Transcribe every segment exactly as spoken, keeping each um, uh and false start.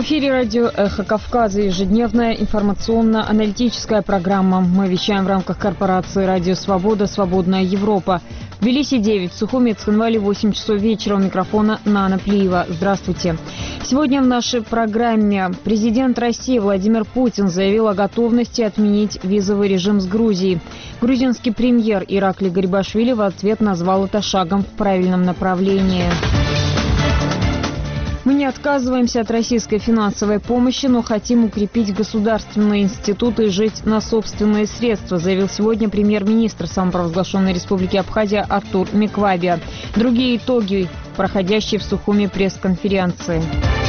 эфире радио «Эхо Кавказа», ежедневная информационно-аналитическая программа. Мы вещаем в рамках корпорации «Радио Свобода. Свободная Европа». В Тбилиси девять, в Сухуми и Цхинвале восемь часов вечера. У микрофона Нана Плиева. Здравствуйте. Сегодня в нашей программе президент России Владимир Путин заявил о готовности отменить визовый режим с Грузией. Грузинский премьер Ираклий Гарибашвили в ответ назвал это шагом в правильном направлении. Мы не отказываемся от российской финансовой помощи, но хотим укрепить государственные институты и жить на собственные средства, заявил сегодня премьер-министр самопровозглашенной Республики Абхазия Артур Меквабия. Другие итоги, проходящие в Сухуми пресс-конференции.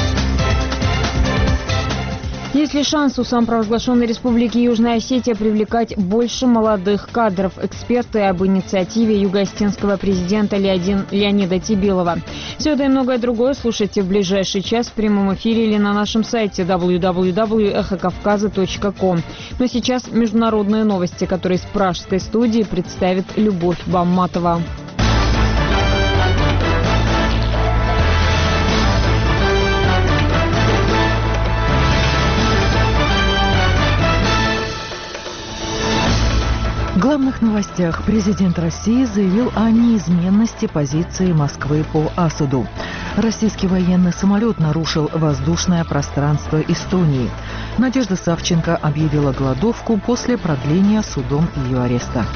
Есть ли шанс у самопровозглашенной Республики Южная Осетия привлекать больше молодых кадров? Эксперты об инициативе юго-осетинского президента Леонида Тибилова. Все это и многое другое слушайте в ближайший час в прямом эфире или на нашем сайте дабл ю дабл ю дабл ю точка эхо кавказа точка ком. Но сейчас международные новости, которые из пражской студии представит Любовь Бамматова. В главных новостях президент России заявил о неизменности позиции Москвы по Асаду. Российский военный самолет нарушил воздушное пространство Эстонии. Надежда Савченко объявила голодовку после продления судом ее ареста.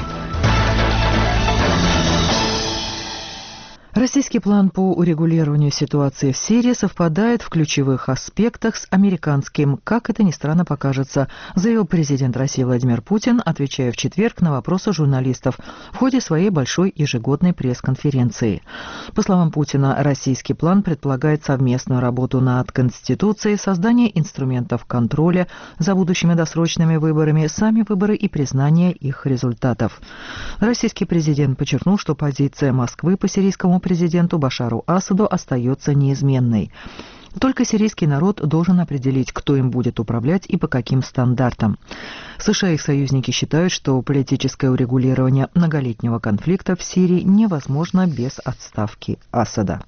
Российский план по урегулированию ситуации в Сирии совпадает в ключевых аспектах с американским, как это ни странно покажется, заявил президент России Владимир Путин, отвечая в четверг на вопросы журналистов в ходе своей большой ежегодной пресс-конференции. По словам Путина, российский план предполагает совместную работу над Конституцией, создание инструментов контроля за будущими досрочными выборами, сами выборы и признание их результатов. Российский президент подчеркнул, что позиция Москвы по сирийскому президенту Башару Асаду остается неизменной. Только сирийский народ должен определить, кто им будет управлять и по каким стандартам. США и их союзники считают, что политическое урегулирование многолетнего конфликта в Сирии невозможно без отставки Асада.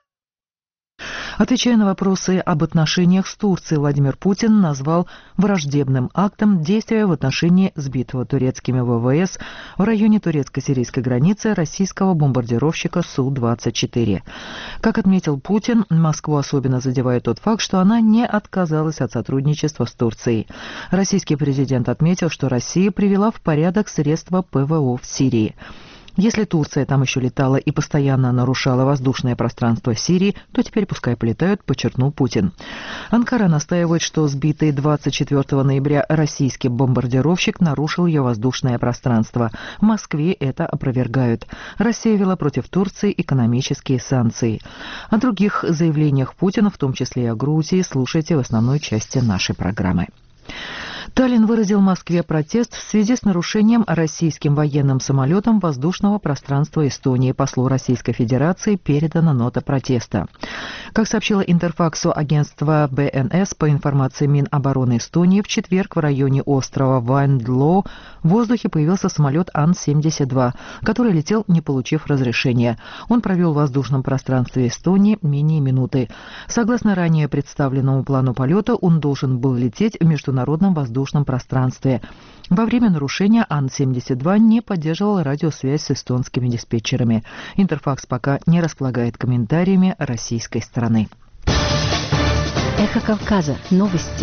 Отвечая на вопросы об отношениях с Турцией, Владимир Путин назвал враждебным актом действия в отношении сбитого турецкими ВВС в районе турецко-сирийской границы российского бомбардировщика Су двадцать четыре. Как отметил Путин, Москву особенно задевает тот факт, что она не отказалась от сотрудничества с Турцией. Российский президент отметил, что Россия привела в порядок средства ПВО в Сирии. Если Турция там еще летала и постоянно нарушала воздушное пространство Сирии, то теперь пускай полетают, подчеркнул Путин. Анкара настаивает, что сбитый двадцать четвёртого ноября российский бомбардировщик нарушил ее воздушное пространство. В Москве это опровергают. Россия ввела против Турции экономические санкции. О других заявлениях Путина, в том числе и о Грузии, слушайте в основной части нашей программы. Таллин выразил Москве протест в связи с нарушением российским военным самолетом воздушного пространства Эстонии. Послу Российской Федерации передана нота протеста. Как сообщило Интерфаксу агентство Бэ Эн Эс, по информации Минобороны Эстонии, в четверг в районе острова Вайндло в воздухе появился самолет Ан семьдесят два, который летел, не получив разрешения. Он провел в воздушном пространстве Эстонии менее минуты. Согласно ранее представленному плану полета, он должен был лететь в международном воздушном пространстве. Во время нарушения Ан семьдесят два не поддерживал радиосвязь с эстонскими диспетчерами. Интерфакс пока не располагает комментариями российской стороны. Эхо Кавказа. Новости.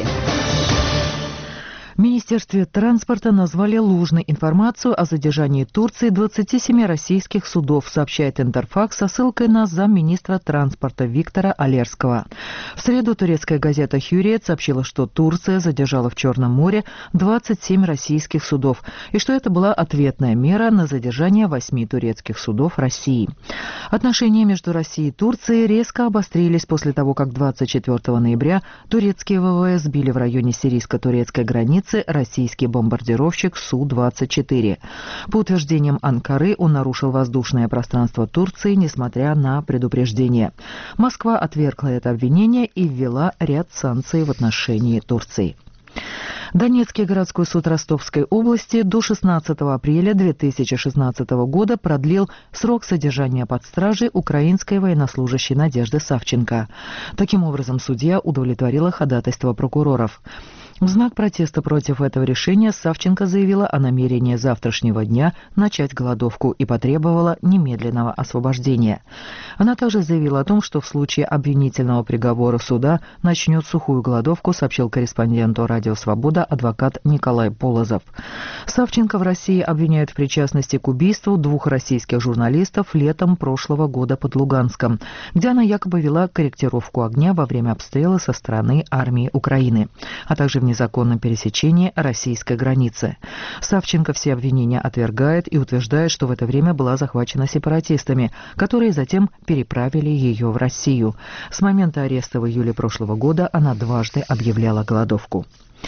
В Министерстве транспорта назвали ложной информацию о задержании Турции двадцати семи российских судов, сообщает Интерфакс со ссылкой на замминистра транспорта Виктора Алерского. В среду турецкая газета «Хюриет» сообщила, что Турция задержала в Черном море двадцать семь российских судов, и что это была ответная мера на задержание восьми турецких судов России. Отношения между Россией и Турцией резко обострились после того, как двадцать четвёртого ноября турецкие ВВС сбили в районе сирийско-турецкой границы российский бомбардировщик Су двадцать четыре. По утверждениям Анкары, он нарушил воздушное пространство Турции, несмотря на предупреждение. Москва отвергла это обвинение и ввела ряд санкций в отношении Турции. Донецкий городской суд Ростовской области до шестнадцатого апреля две тысячи шестнадцатого года продлил срок содержания под стражей украинской военнослужащей Надежды Савченко. Таким образом, судья удовлетворила ходатайство прокуроров. В знак протеста против этого решения Савченко заявила о намерении завтрашнего дня начать голодовку и потребовала немедленного освобождения. Она также заявила о том, что в случае обвинительного приговора суда начнет сухую голодовку, сообщил корреспонденту «Радио Свобода» адвокат Николай Полозов. Савченко в России обвиняют в причастности к убийству двух российских журналистов летом прошлого года под Луганском, где она якобы вела корректировку огня во время обстрела со стороны армии Украины, а также в незаконном пересечении российской границы. Савченко все обвинения отвергает и утверждает, что в это время была захвачена сепаратистами, которые затем переправили ее в Россию. С момента ареста в июле прошлого года она дважды объявляла голодовку.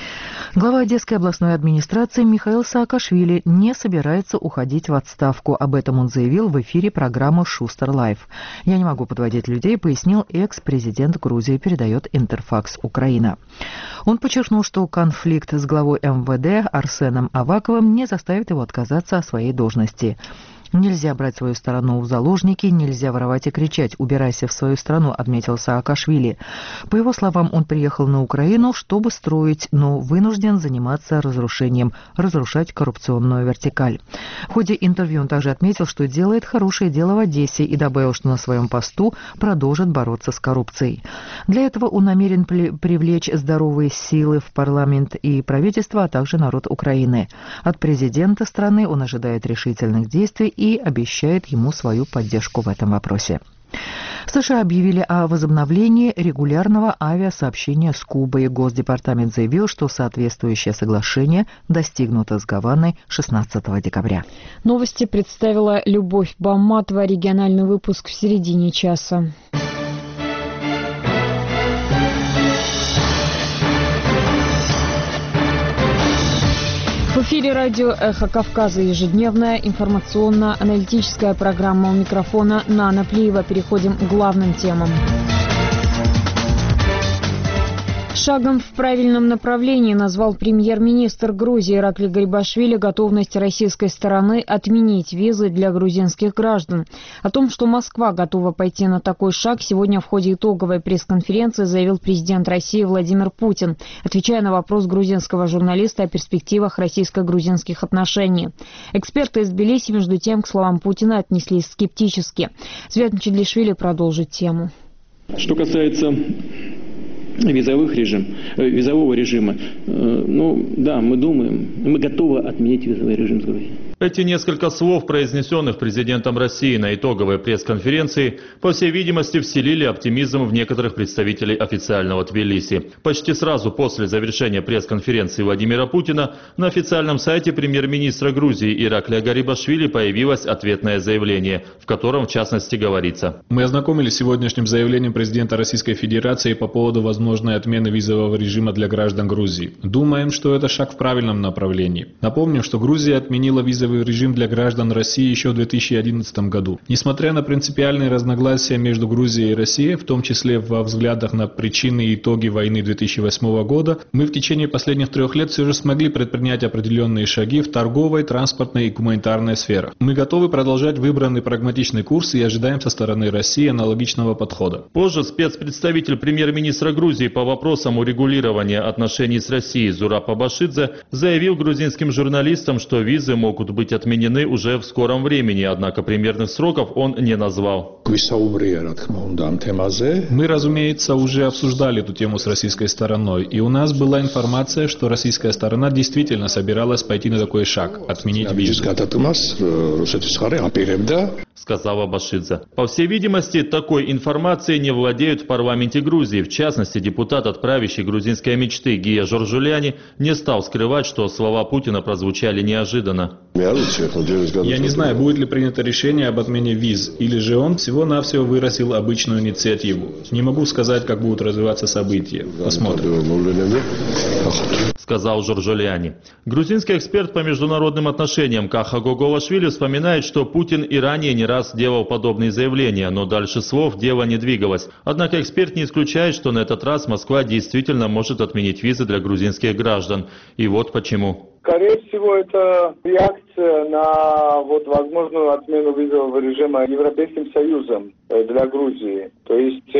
Глава Одесской областной администрации Михаил Саакашвили не собирается уходить в отставку. Об этом он заявил в эфире программы «Шустер Лайв». «Я не могу подводить людей», пояснил экс-президент Грузии, передает Интерфакс Украина. Он подчеркнул, что конфликт с главой эм вэ дэ Арсеном Аваковым не заставит его отказаться от своей должности. «Нельзя брать свою страну в заложники, нельзя воровать и кричать «убирайся в свою страну», отметил Саакашвили. По его словам, он приехал на Украину, чтобы строить, но вынужден заниматься разрушением, разрушать коррупционную вертикаль. В ходе интервью он также отметил, что делает хорошее дело в Одессе и добавил, что на своем посту продолжит бороться с коррупцией. Для этого он намерен привлечь здоровые силы в парламент и правительство, а также народ Украины. От президента страны он ожидает решительных действий и обещает ему свою поддержку в этом вопросе. США объявили о возобновлении регулярного авиасообщения с Кубой. Госдепартамент заявил, что соответствующее соглашение достигнуто с Гаваной шестнадцатого декабря. Новости представила Любовь Баматова. Региональный выпуск в середине часа. В эфире радио «Эхо Кавказа», ежедневная информационно-аналитическая программа. У микрофона Нана Плиева. Переходим к главным темам. Шагом в правильном направлении назвал премьер-министр Грузии Иракли Гарибашвили готовность российской стороны отменить визы для грузинских граждан. О том, что Москва готова пойти на такой шаг, сегодня в ходе итоговой пресс-конференции заявил президент России Владимир Путин, отвечая на вопрос грузинского журналиста о перспективах российско-грузинских отношений. Эксперты из Тбилиси, между тем, к словам Путина отнеслись скептически. Свят Мчедлишвили продолжит тему. Что касается визовых режим, визового режима, ну да, мы думаем, мы готовы отменить визовый режим с Грузией. Эти несколько слов, произнесенных президентом России на итоговой пресс-конференции, по всей видимости, вселили оптимизм в некоторых представителей официального Тбилиси. Почти сразу после завершения пресс-конференции Владимира Путина на официальном сайте премьер-министра Грузии Ираклия Гарибашвили появилось ответное заявление, в котором, в частности, говорится: «Мы ознакомились с сегодняшним заявлением президента Российской Федерации по поводу возможной отмены визового режима для граждан Грузии. Думаем, что это шаг в правильном направлении. Напомним, что Грузия отменила визовый режим для граждан России еще в две тысячи одиннадцатом году. Несмотря на принципиальные разногласия между Грузией и Россией, в том числе во взглядах на причины и итоги войны две тысячи восьмого года, мы в течение последних трех лет все же смогли предпринять определенные шаги в торговой, транспортной и гуманитарной сферах. Мы готовы продолжать выбранный прагматичный курс и ожидаем со стороны России аналогичного подхода». Позже спецпредставитель премьер-министра Грузии по вопросам урегулирования отношений с Россией Зураб Абашидзе заявил грузинским журналистам, что визы могут быть отменены уже в скором времени, однако примерных сроков он не назвал. Мы, разумеется, уже обсуждали эту тему с российской стороной, и у нас была информация, что российская сторона действительно собиралась пойти на такой шаг – отменить визы, сказал Абашидзе. По всей видимости, такой информацией не владеют в парламенте Грузии. В частности, депутат от правящей грузинской мечты Гия Жоржуляни не стал скрывать, что слова Путина прозвучали неожиданно. Я не знаю, будет ли принято решение об отмене виз, или же он всего-навсего выразил обычную инициативу. Не могу сказать, как будут развиваться события. Посмотрим. Сказал Жоржуляни. Грузинский эксперт по международным отношениям Каха Гоголашвили вспоминает, что Путин и ранее не раз делал подобные заявления, но дальше слов дело не двигалось. Однако эксперт не исключает, что на этот раз Москва действительно может отменить визы для грузинских граждан. И вот почему. Скорее всего, это реакция на вот возможную отмену визового режима Европейским Союзом для Грузии. То есть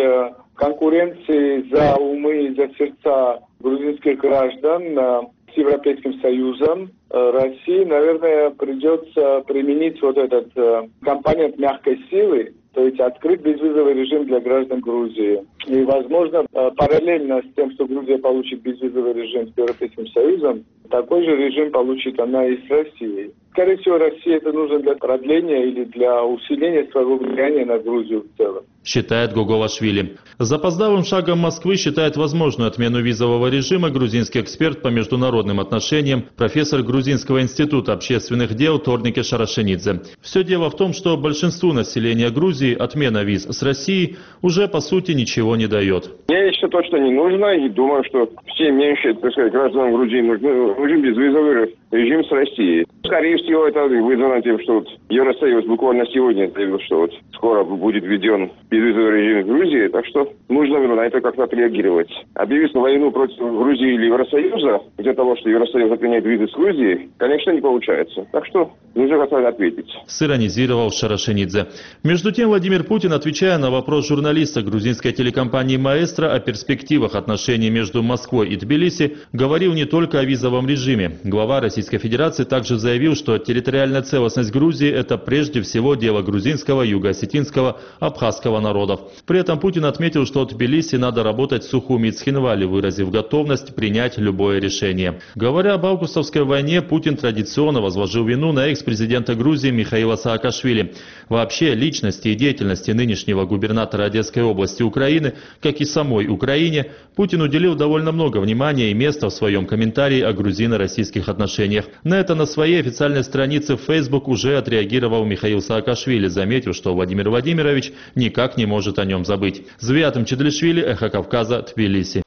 конкуренции за умы и за сердца грузинских граждан с Европейским Союзом России, наверное, придется применить вот этот компонент мягкой силы, то есть открыть безвизовый режим для граждан Грузии. И, возможно, параллельно с тем, что Грузия получит безвизовый режим с Европейским Союзом, такой же режим получит она и с Россией. Скорее всего, России это нужно для продления или для усиления своего влияния на Грузию в целом. Считает Гугулашвили. Запоздалым шагом Москвы считает возможную отмену визового режима грузинский эксперт по международным отношениям, профессор Грузинского института общественных дел Торнике Шарашенидзе. Все дело в том, что большинству населения Грузии отмена виз с Россией уже по сути ничего не дает. Мне еще точно не нужно, и думаю, что все меньшие, так сказать, гражданам Грузии нужны, нужен безвизовый режим с Россией. Скорее всего, это вызвано тем, что вот Евросоюз буквально сегодня заявил, что вот скоро будет введен безвизовый режим в Грузии, так что нужно на это как-то отреагировать. Объявить войну против Грузии или Евросоюза из-за того, что Евросоюз отменяет визы с Грузией, конечно, не получается. Так что нужно как-то ответить. Сиронизировал Шарашенидзе. Между тем, Владимир Путин, отвечая на вопрос журналиста грузинской телекомпании «Маэстро» о перспективах отношений между Москвой и Тбилиси, говорил не только о визовом режиме. Глава Российской Федерации также заявил, что территориальная целостность Грузии – это прежде всего дело грузинского, юго-осетинского, абхазского народов. При этом Путин отметил, что Тбилиси надо работать в Сухуми и Цхинвали, выразив готовность принять любое решение. Говоря об августовской войне, Путин традиционно возложил вину на экс-президента Грузии Михаила Саакашвили. Вообще, личности и деятельности нынешнего губернатора Одесской области Украины, как и самой Украине, Путин уделил довольно много внимания и места в своем комментарии о грузино-российских отношениях. На это на своей официальной странице в Facebook уже отреагировал Михаил Саакашвили, заметив, что Владимир Владимирович никак не может о нем забыть. Звиатым Чедлишвили, Эхо Кавказа, Тбилиси.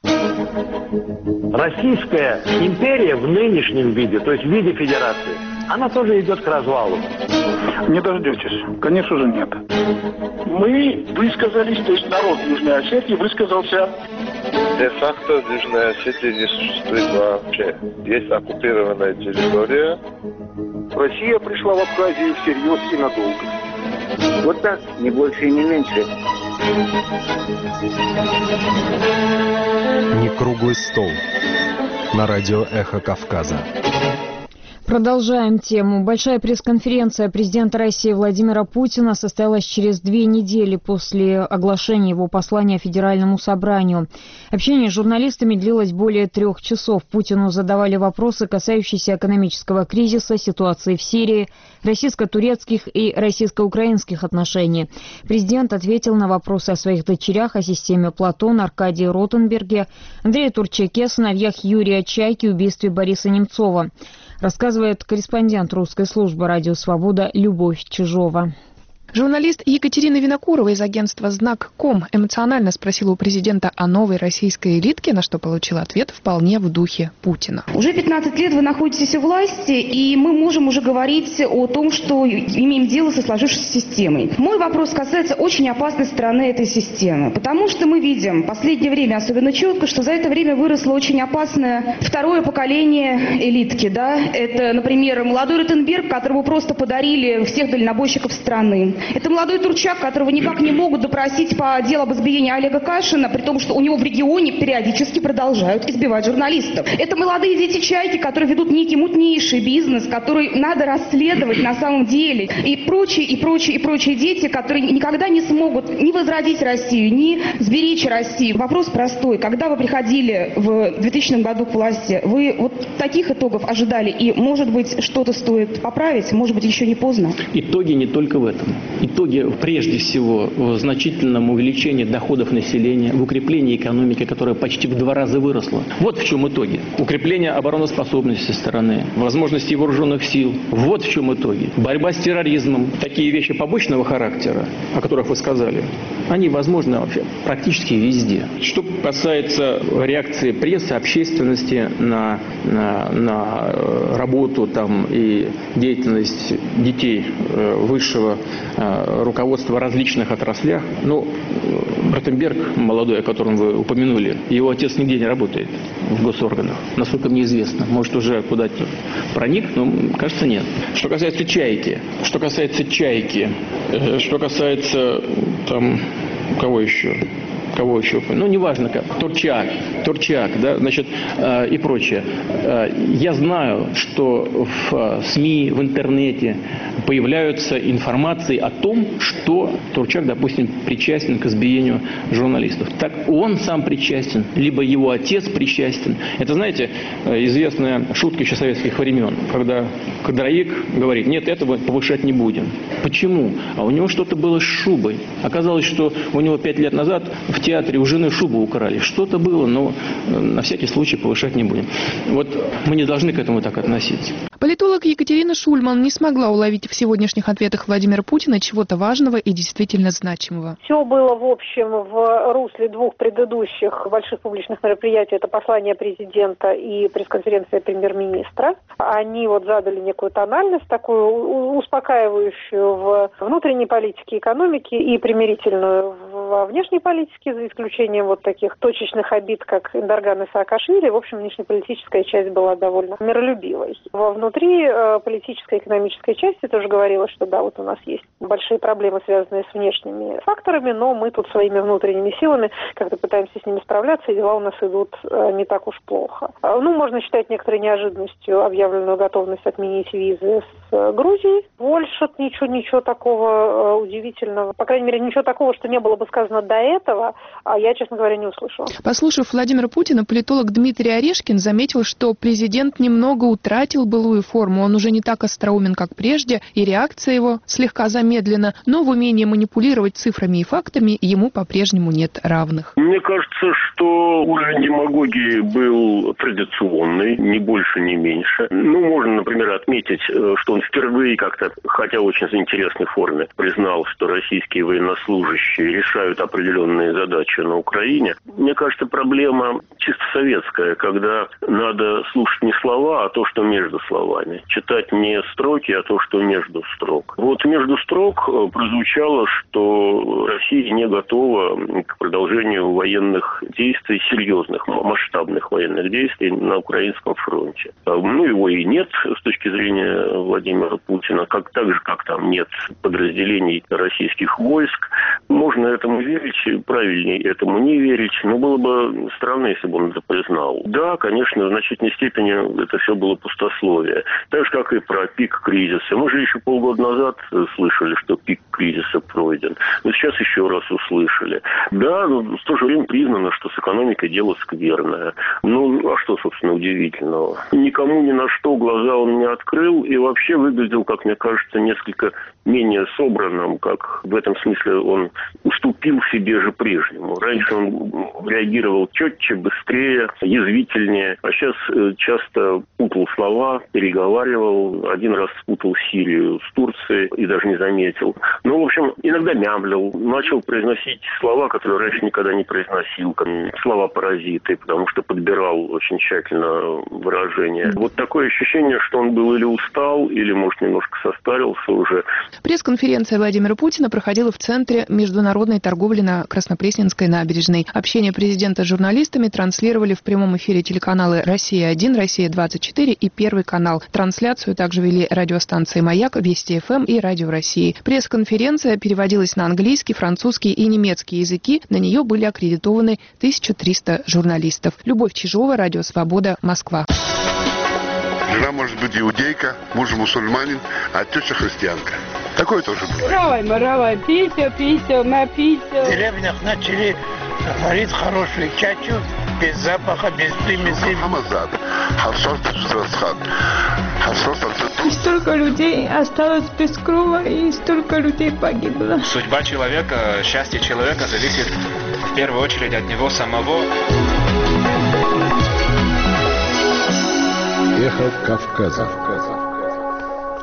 Российская империя в нынешнем виде, то есть в виде федерации, она тоже идет к развалу. Не дождетесь. Конечно же нет. Мы высказались, то есть народ Южной Осетии высказался. Де-факто в Южной Осетии не существует вообще. Есть оккупированная территория. Россия пришла в Абхазию всерьез и надолго. Вот так, не больше и не меньше. Не круглый стол. На радио «Эхо Кавказа». Продолжаем тему. Большая пресс-конференция президента России Владимира Путина состоялась через две недели после оглашения его послания Федеральному собранию. Общение с журналистами длилось более трех часов. Путину задавали вопросы, касающиеся экономического кризиса, ситуации в Сирии, российско-турецких и российско-украинских отношений. Президент ответил на вопросы о своих дочерях, о системе Платон, Аркадии Ротенберге, Андрее Турчаке, сыновьях Юрия Чайки, убийстве Бориса Немцова. Рассказывает корреспондент русской службы «Радио Свобода» Любовь Чижова. Журналист Екатерина Винокурова из агентства «Знак Ком» эмоционально спросила у президента о новой российской элитке, на что получила ответ вполне в духе Путина. Уже пятнадцать лет вы находитесь у власти, и мы можем уже говорить о том, что имеем дело со сложившейся системой. Мой вопрос касается очень опасной стороны этой системы, потому что мы видим в последнее время особенно четко, что за это время выросло очень опасное второе поколение элитки. Да? Это, например, молодой Ротенберг, которому просто подарили всех дальнобойщиков страны. Это молодой Турчак, которого никак не могут допросить по делу об избиении Олега Кашина, при том, что у него в регионе периодически продолжают избивать журналистов. Это молодые дети Чайки, которые ведут некий мутнейший бизнес, который надо расследовать на самом деле. И прочие, и прочие, и прочие дети, которые никогда не смогут ни возродить Россию, ни сберечь Россию. Вопрос простой. Когда вы приходили в двухтысячном году к власти, вы вот таких итогов ожидали? И, может быть, что-то стоит поправить? Может быть, еще не поздно? Итоги не только в этом. Итоги, прежде всего, в значительном увеличении доходов населения, в укреплении экономики, которая почти в два раза выросла. Вот в чем итоги. Укрепление обороноспособности страны, возможности вооруженных сил. Вот в чем итоги. Борьба с терроризмом. Такие вещи побочного характера, о которых вы сказали, они возможны вообще практически везде. Что касается реакции прессы, общественности на, на, на работу там, и деятельность детей высшего руководство в различных отраслях. Ну, Ротенберг, молодой, о котором вы упомянули, его отец нигде не работает в госорганах, насколько мне известно. Может, уже куда-то проник, но, кажется, нет. Что касается «Чайки», что касается «Чайки», что касается, там, кого еще? Кого еще? Ну, неважно как. Турчак, Турчак, да, значит, э, и прочее. Э, я знаю, что в э, СМИ, в интернете появляются информации о том, что Турчак, допустим, причастен к избиению журналистов. Так он сам причастен, либо его отец причастен. Это, знаете, известная шутка еще советских времен, когда кадровик говорит: нет, этого повышать не будем. Почему? А у него что-то было с шубой. Оказалось, что у него пять лет назад в театре у жены шубу украли. Что-то было, но на всякий случай повышать не будем. Вот мы не должны к этому так относиться. Политолог Екатерина Шульман не смогла уловить в сегодняшних ответах Владимира Путина чего-то важного и действительно значимого. Все было, в общем, в русле двух предыдущих больших публичных мероприятий. Это послание президента и пресс-конференция премьер-министра. Они вот задали некую тональность, такую успокаивающую в внутренней политике, экономике и примирительную во внешней политике, за исключением вот таких точечных обид, как Эрдоган и Саакашвили. В общем, внешнеполитическая часть была довольно миролюбивой. Во внутри э, политической и экономической части тоже говорилось, что да, вот у нас есть большие проблемы, связанные с внешними факторами, но мы тут своими внутренними силами как-то пытаемся с ними справляться, и дела у нас идут э, не так уж плохо. Э, ну, можно считать некоторой неожиданностью объявленную готовность отменить визы с э, Грузией. Больше ничего, ничего такого э, удивительного, по крайней мере, ничего такого, что не было бы сказано до этого, а я, честно говоря, не услышала. Послушав Владимира Путина, политолог Дмитрий Орешкин заметил, что президент немного утратил былую форму. Он уже не так остроумен, как прежде, и реакция его слегка замедлена, но в умении манипулировать цифрами и фактами ему по-прежнему нет равных. Мне кажется, что уровень демагогии был традиционный, ни больше, ни меньше. Ну, можно, например, отметить, что он впервые как-то, хотя в очень интересной форме, признал, что российские военнослужащие решают определенные задачи на Украине. Мне кажется, проблема чисто советская, когда надо слушать не слова, а то, что между словами. Читать не строки, а то, что между строк. Вот между строк прозвучало, что Россия не готова к продолжению военных действий, серьезных, масштабных военных действий на украинском фронте. Ну, его и нет с точки зрения Владимира Путина, как, так же, как там нет подразделений российских войск. Можно этому верить, правильнее этому не верить, но было бы странно, если бы он это признал. Да, конечно, в значительной степени это все было пустословие. Так же, как и про пик кризиса. Мы же еще полгода назад слышали, что пик кризиса пройден. Но сейчас еще раз услышали. Да, но в то же время признано, что с экономикой дело скверное. Ну, а что, собственно, удивительного? Никому ни на что глаза он не открыл и вообще выглядел, как мне кажется, несколько менее собранным, как в этом смысле он уступил себе же прежнему. Раньше он реагировал четче, быстрее, язвительнее, а сейчас часто путал слова, переговаривал, один раз спутал Сирию с Турцией и даже не заметил. Ну, в общем, иногда мямлил, начал произносить слова, которые раньше никогда не произносил, как слова-паразиты, потому что подбирал очень тщательно выражения. Вот такое ощущение, что он был или устал, или, может, немножко состарился уже. Пресс-конференция Владимира Путина проходила в Центре международной торговли на Краснопресненской набережной. Общение президента с журналистами транслировали в прямом эфире телеканалы «Россия-один», «Россия-двадцать четыре» и «Первый канал». Трансляцию также вели радиостанции «Маяк», «Вести ФМ» и «Радио России». Пресс-конференция переводилась на английский, французский и немецкий языки. На нее были аккредитованы тысяча триста журналистов. Любовь Чижова, Радио Свобода, Москва. Жена может быть иудейка, муж мусульманин, а теща христианка. Такое тоже бывает. Равай, маравай, пися, пися, напися. В деревнях начали варить хорошую чачу, без запаха, без примесей. И столько людей осталось без крова, и столько людей погибло. Судьба человека, счастье человека зависит в первую очередь от него самого. Эхо Кавказа.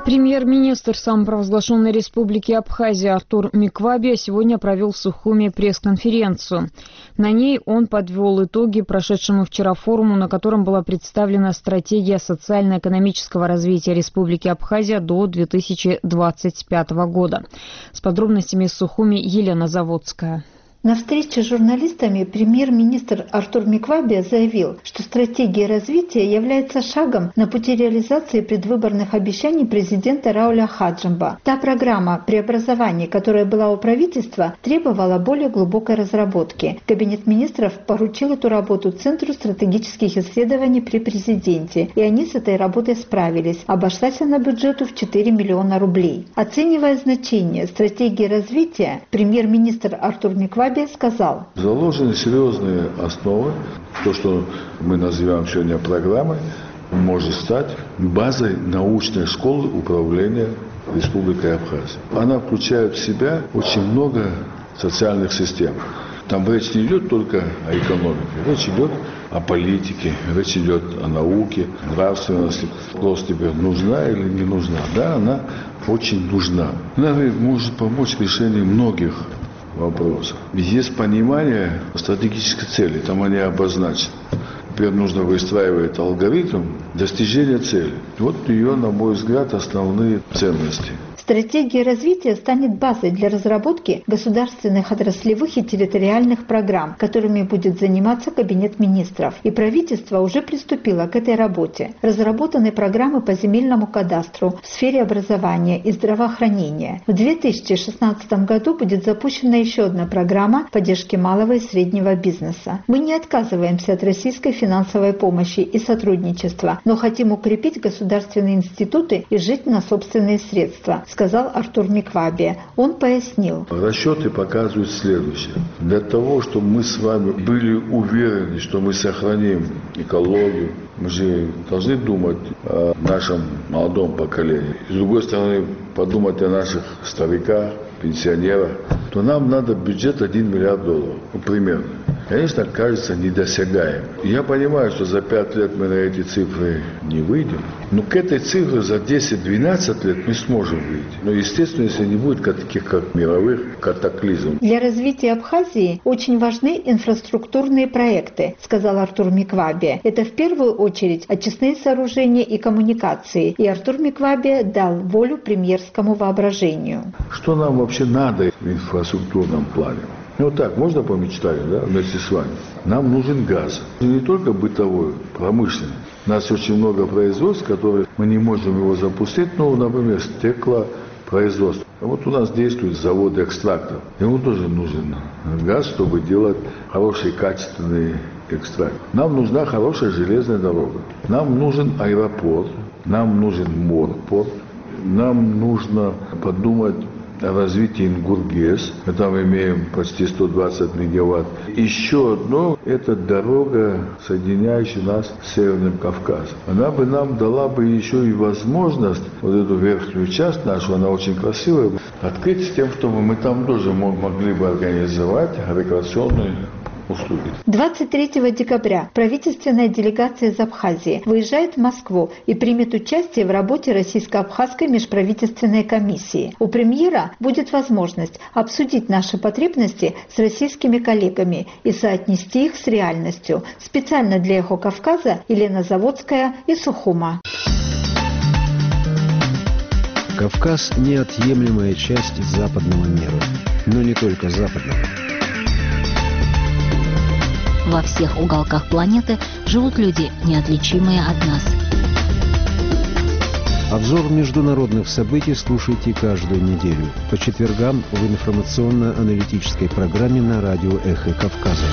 Премьер-министр самопровозглашенной республики Абхазия Артур Миквабе сегодня провел в Сухуме пресс-конференцию. На ней он подвел итоги прошедшему вчера форуму, на котором была представлена стратегия социально-экономического развития Республики Абхазия до две тысячи двадцать пятого года. С подробностями из Сухуми Елена Заводская. На встрече с журналистами премьер-министр Артур Миквабе заявил, что стратегия развития является шагом на пути реализации предвыборных обещаний президента Рауля Хаджимба. Та программа преобразований, которая была у правительства, требовала более глубокой разработки. Кабинет министров поручил эту работу Центру стратегических исследований при президенте, и они с этой работой справились. Обошлась она бюджету в четыре миллиона рублей. Оценивая значение стратегии развития, премьер-министр Артур Миквабе сказал: заложены серьезные основы. То, что мы называем сегодня программой, может стать базой научной школы управления Республикой Абхазия. Она включает в себя очень много социальных систем. Там речь не идет только о экономике, речь идет о политике, речь идет о науке, нравственности. Вопрос теперь, нужна или не нужна? Да, она очень нужна. Она может помочь в решении многих вопросов. Есть понимание стратегической цели, там они обозначены. Теперь нужно выстраивать алгоритм достижения цели. Вот ее, на мой взгляд, основные ценности. Стратегия развития станет базой для разработки государственных отраслевых и территориальных программ, которыми будет заниматься Кабинет министров. И правительство уже приступило к этой работе. Разработаны программы по земельному кадастру в сфере образования и здравоохранения. В две тысячи шестнадцатом году будет запущена еще одна программа поддержки малого и среднего бизнеса. Мы не отказываемся от российской финансовой помощи и сотрудничества, но хотим укрепить государственные институты и жить на собственные средства, сказал Артур Миквабе. Он пояснил. Расчеты показывают следующее. Для того, чтобы мы с вами были уверены, что мы сохраним экологию, мы же должны думать о нашем молодом поколении. С другой стороны, подумать о наших стариках, пенсионерах, то нам надо бюджет один миллиард долларов. Ну, примерно. Конечно, кажется недосягаем. Я понимаю, что за пять лет мы на эти цифры не выйдем, но к этой цифре за десять-двенадцать лет мы сможем выйти. Но, естественно, если не будет таких, как мировых катаклизмов. Для развития Абхазии очень важны инфраструктурные проекты, сказал Артур Миквабе. Это в первую очередь очистные сооружения и коммуникации. И Артур Миквабе дал волю премьерскому воображению. Что нам вообще надо в инфраструктурном плане? Ну так, можно помечтать, да, вместе с вами. Нам нужен газ. Не только бытовой, промышленный. У нас очень много производств, которые мы не можем его запустить, ну, например, стеклопроизводство. А вот у нас действует завод экстрактов. Ему тоже нужен газ, чтобы делать хороший, качественный экстракт. Нам нужна хорошая железная дорога. Нам нужен аэропорт. Нам нужен морпорт. Нам нужно подумать о развитии Ингургес. Мы там имеем почти сто двадцать мегаватт. Еще одно – это дорога, соединяющая нас с Северным Кавказом. Она бы нам дала бы еще и возможность вот эту верхнюю часть нашу, она очень красивая, открыть с тем, чтобы мы там тоже могли бы организовать рекреационные услуги. двадцать третьего декабря правительственная делегация из Абхазии выезжает в Москву и примет участие в работе Российско-Абхазской межправительственной комиссии. У премьера будет возможность обсудить наши потребности с российскими коллегами и соотнести их с реальностью. Специально для «Эхо Кавказа» Елена Заводская и Сухума. Кавказ – неотъемлемая часть западного мира, но не только западного. Во всех уголках планеты живут люди, неотличимые от нас. Обзор международных событий слушайте каждую неделю по четвергам в информационно-аналитической программе на радио «Эхо Кавказа».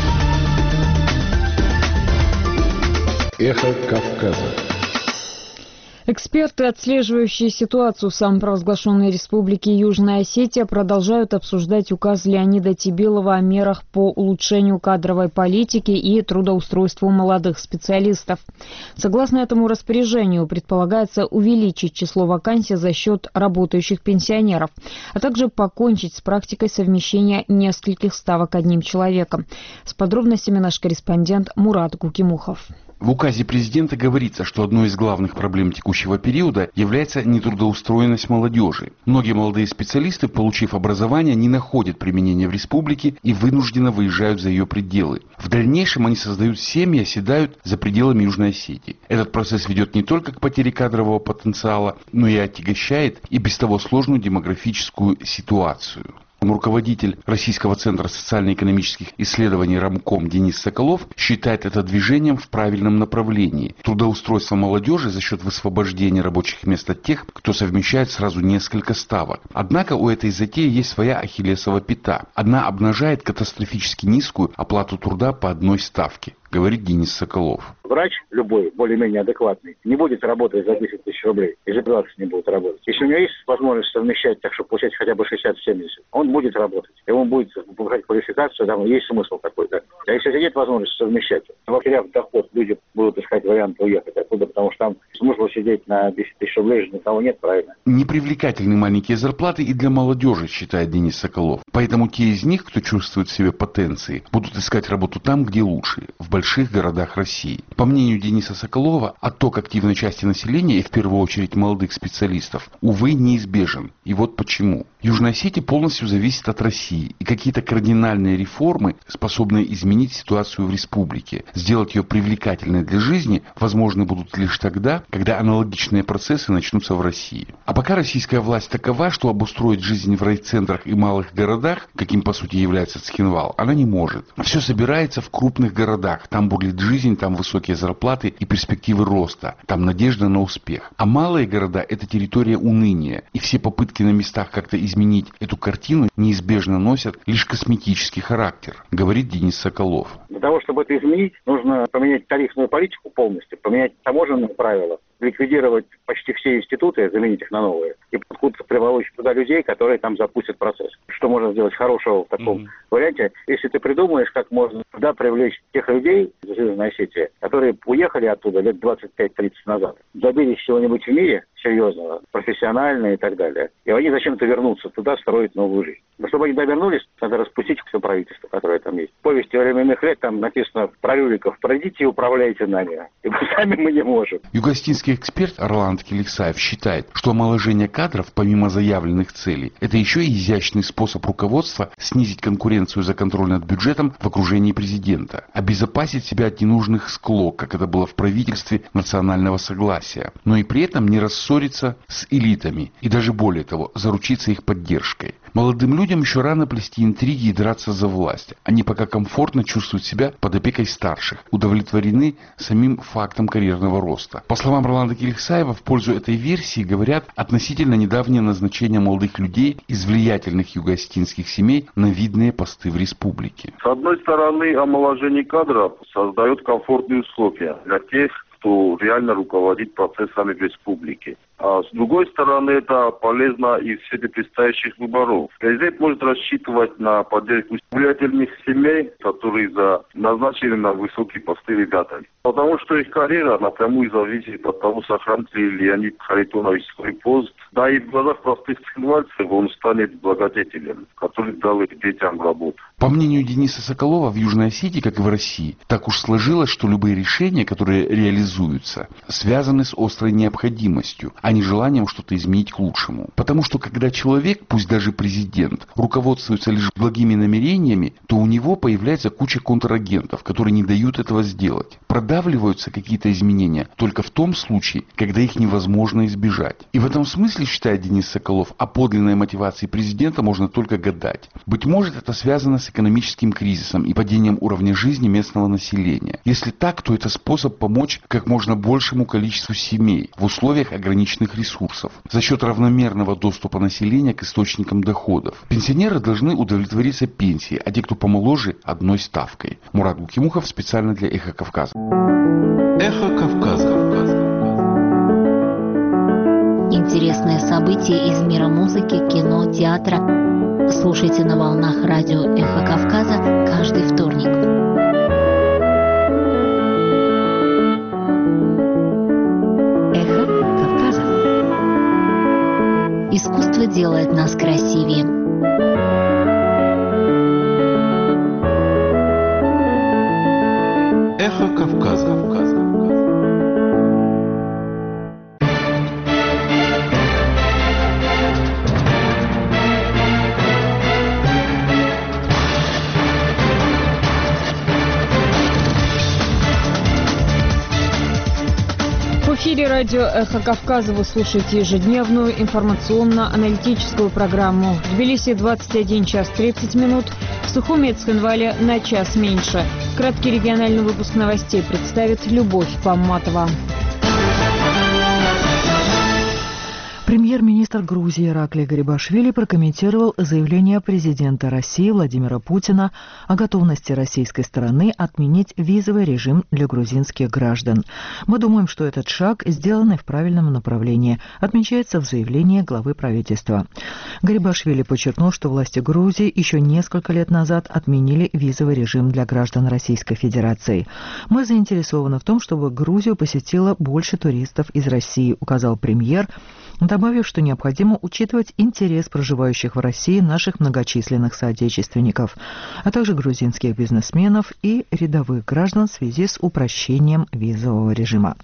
«Эхо Кавказа». Эксперты, отслеживающие ситуацию в самопровозглашенной республике Южная Осетия, продолжают обсуждать указ Леонида Тебелова о мерах по улучшению кадровой политики и трудоустройству молодых специалистов. Согласно этому распоряжению, предполагается увеличить число вакансий за счет работающих пенсионеров, а также покончить с практикой совмещения нескольких ставок одним человеком. С подробностями наш корреспондент Мурат Гукимухов. В указе президента говорится, что одной из главных проблем текущего периода является нетрудоустроенность молодежи. Многие молодые специалисты, получив образование, не находят применения в республике и вынужденно выезжают за ее пределы. В дальнейшем они создают семьи и оседают за пределами Южной Осетии. Этот процесс ведет не только к потере кадрового потенциала, но и отягощает и без того сложную демографическую ситуацию. Руководитель Российского центра социально-экономических исследований РАМКОМ Денис Соколов считает это движением в правильном направлении. Трудоустройство молодежи за счет высвобождения рабочих мест от тех, кто совмещает сразу несколько ставок. Однако у этой затеи есть своя ахиллесова пята. Одна обнажает катастрофически низкую оплату труда по одной ставке, говорит Денис Соколов. Врач любой, более-менее адекватный, не будет работать за десять тысяч рублей, и за двадцать не будет работать. Если у него есть возможность совмещать, так что получать хотя бы шестьдесят-семьдесят, он будет работать. И он будет повышать квалификацию, там есть смысл такой-то. А если нет возможности совмещать, потеряв доход, люди будут искать варианты уехать оттуда, потому что там смысла сидеть на десять тысяч рублей же никого нет, правильно? Непривлекательны маленькие зарплаты и для молодежи, считает Денис Соколов. Поэтому те из них, кто чувствует в себе потенции, будут искать работу там, где лучше, в больших городах России. По мнению Дениса Соколова, отток активной части населения, и в первую очередь молодых специалистов, увы, неизбежен. И вот почему. Южная Осетия полностью зависит от России, и какие-то кардинальные реформы, способные изменить ситуацию в республике, сделать ее привлекательной для жизни, возможны будут лишь тогда, когда аналогичные процессы начнутся в России. А пока российская власть такова, что обустроить жизнь в райцентрах и малых городах, каким по сути является Цхинвал, она не может. Все собирается в крупных городах, там бурлит жизнь, там высокие зарплаты и перспективы роста, там надежда на успех. А малые города – это территория уныния, и все попытки на местах как-то изменить эту картину неизбежно носят лишь косметический характер, говорит Денис Соколов. Для того, чтобы это изменить, нужно поменять тарифную политику полностью, поменять таможенные правила, ликвидировать почти все институты, заменить их на новые, и откуда-то приволочь туда людей, которые там запустят процесс. Что можно сделать хорошего в таком mm-hmm. варианте, если ты придумаешь, как можно туда привлечь тех людей из Южной Осетии, которые уехали оттуда лет двадцать пять тридцать назад, добились чего-нибудь в мире серьезного, профессионально и так далее, и они зачем-то вернутся туда, строить новую жизнь. Но чтобы они туда вернулись, надо распустить все правительство, которое там есть. В повести временных лет там написано про Рюриков: пройдите и управляйте нами, ибо сами мы не можем. Югостинский эксперт Орланд Келексаев считает, что омоложение кадров, помимо заявленных целей, это еще и изящный способ руководства снизить конкуренцию за контроль над бюджетом в окружении президента, обезопасить себя от ненужных склок, как это было в правительстве национального согласия, но и при этом не рассориться с элитами и даже более того, заручиться их поддержкой. Молодым людям еще рано плести интриги и драться за власть. Они пока комфортно чувствуют себя под опекой старших, удовлетворены самим фактом карьерного роста. По словам Роланда Келексаева, в пользу этой версии говорят относительно недавнее назначение молодых людей из влиятельных юго-осетинских семей на видные посты в республике. С одной стороны, омоложение кадров создает комфортные условия для тех, кто реально руководит процессами в республике. А с другой стороны, это полезно и в свете предстоящих выборов. Президент может рассчитывать на поддержку влиятельных семей, которые за... назначены на высокие посты ребятами. Потому что их карьера напрямую зависит от того, сохранит ли Леонид Харитонович свой пост. Да и в глазах простых цхинвальцев он станет благодетелем, который дал их детям работу. По мнению Дениса Соколова, в Южной Осетии, как и в России, так уж сложилось, что любые решения, которые реализуются, связаны с острой необходимостью, а не желанием что-то изменить к лучшему. Потому что когда человек, пусть даже президент, руководствуется лишь благими намерениями, то у него появляется куча контрагентов, которые не дают этого сделать. Продавливаются какие-то изменения только в том случае, когда их невозможно избежать. И в этом смысле, считает Денис Соколов, о подлинной мотивации президента можно только гадать. Быть может, это связано с экономическим кризисом и падением уровня жизни местного населения. Если так, то это способ помочь как можно большему количеству семей в условиях ограниченных ресурсов за счет равномерного доступа населения к источникам доходов. Пенсионеры должны удовлетвориться пенсией, а те, кто помоложе, одной ставкой. Мурат Гукимухов специально для Эхо Кавказа. Эхо Кавказа. Интересные события из мира музыки, кино, театра. Слушайте на волнах радио Эхо Кавказа каждый вторник. Эхо Кавказа. Искусство делает нас красивее. Эхо Кавказа. радио «Эхо Кавказа» вы слушаете ежедневную информационно-аналитическую программу. В Тбилиси двадцать один час тридцать минут, в Сухуми и Цхинвале на час меньше. Краткий региональный выпуск новостей представит Любовь Бамматова. Премьер-министр Грузии Ираклий Гарибашвили прокомментировал заявление президента России Владимира Путина о готовности российской стороны отменить визовый режим для грузинских граждан. Мы думаем, что этот шаг сделанный в правильном направлении, отмечается в заявлении главы правительства. Гарибашвили подчеркнул, что власти Грузии еще несколько лет назад отменили визовый режим для граждан Российской Федерации. Мы заинтересованы в том, чтобы Грузию посетило больше туристов из России, указал премьер, добавив, что необходимо учитывать интерес проживающих в России наших многочисленных соотечественников, а также грузинских бизнесменов и рядовых граждан в связи с упрощением визового режима.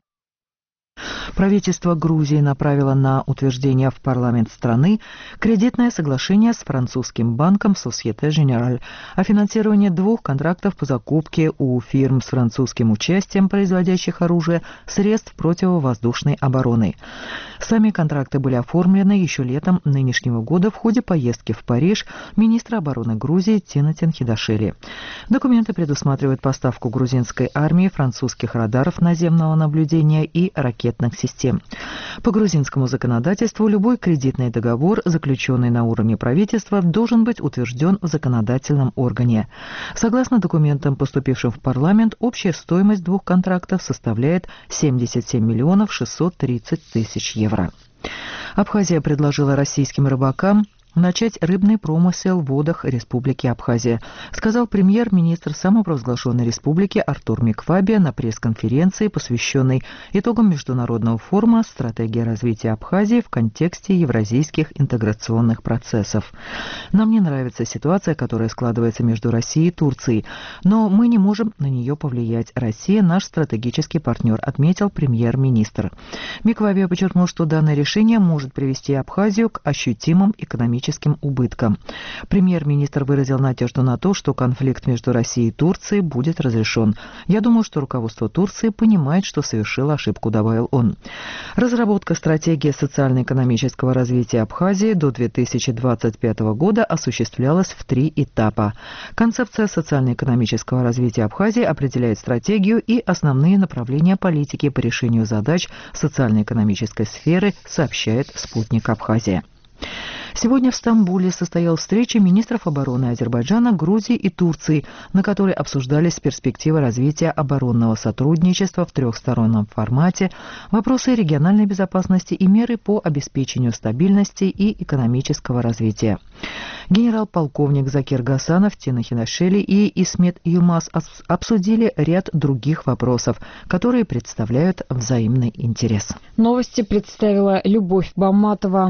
Правительство Грузии направило на утверждение в парламент страны кредитное соглашение с французским банком Société Générale о финансировании двух контрактов по закупке у фирм с французским участием, производящих оружие, средств противовоздушной обороны. Сами контракты были оформлены еще летом нынешнего года в ходе поездки в Париж министра обороны Грузии Тинатин Хидашвили. Документы предусматривают поставку грузинской армии французских радаров наземного наблюдения и ракетных систем. По грузинскому законодательству любой кредитный договор, заключенный на уровне правительства, должен быть утвержден в законодательном органе. Согласно документам, поступившим в парламент, общая стоимость двух контрактов составляет семьдесят семь миллионов шестьсот тридцать тысяч евро. Абхазия предложила российским рыбакам начать рыбный промысел в водах Республики Абхазия, сказал премьер-министр самопровозглашенной республики Артур Миквабия на пресс-конференции, посвященной итогам международного форума «Стратегия развития Абхазии в контексте евразийских интеграционных процессов». Нам не нравится ситуация, которая складывается между Россией и Турцией, но мы не можем на нее повлиять. Россия – наш стратегический партнер, отметил премьер-министр. Миквабия подчеркнул, что данное решение может привести Абхазию к ощутимым экономическим убыткам. Премьер-министр выразил надежду на то, что конфликт между Россией и Турцией будет разрешен. Я думаю, что руководство Турции понимает, что совершило ошибку, добавил он. Разработка стратегии социально-экономического развития Абхазии до две тысячи двадцать пятого года осуществлялась в три этапа. Концепция социально-экономического развития Абхазии определяет стратегию и основные направления политики по решению задач социально-экономической сферы, сообщает спутник Абхазия. Сегодня в Стамбуле состоялась встреча министров обороны Азербайджана, Грузии и Турции, на которой обсуждались перспективы развития оборонного сотрудничества в трехстороннем формате, вопросы региональной безопасности и меры по обеспечению стабильности и экономического развития. Генерал-полковник Закир Гасанов, Тина Хидашвили и Исмет Юлмаз обсудили ряд других вопросов, которые представляют взаимный интерес. Новости представила Любовь Бамматова.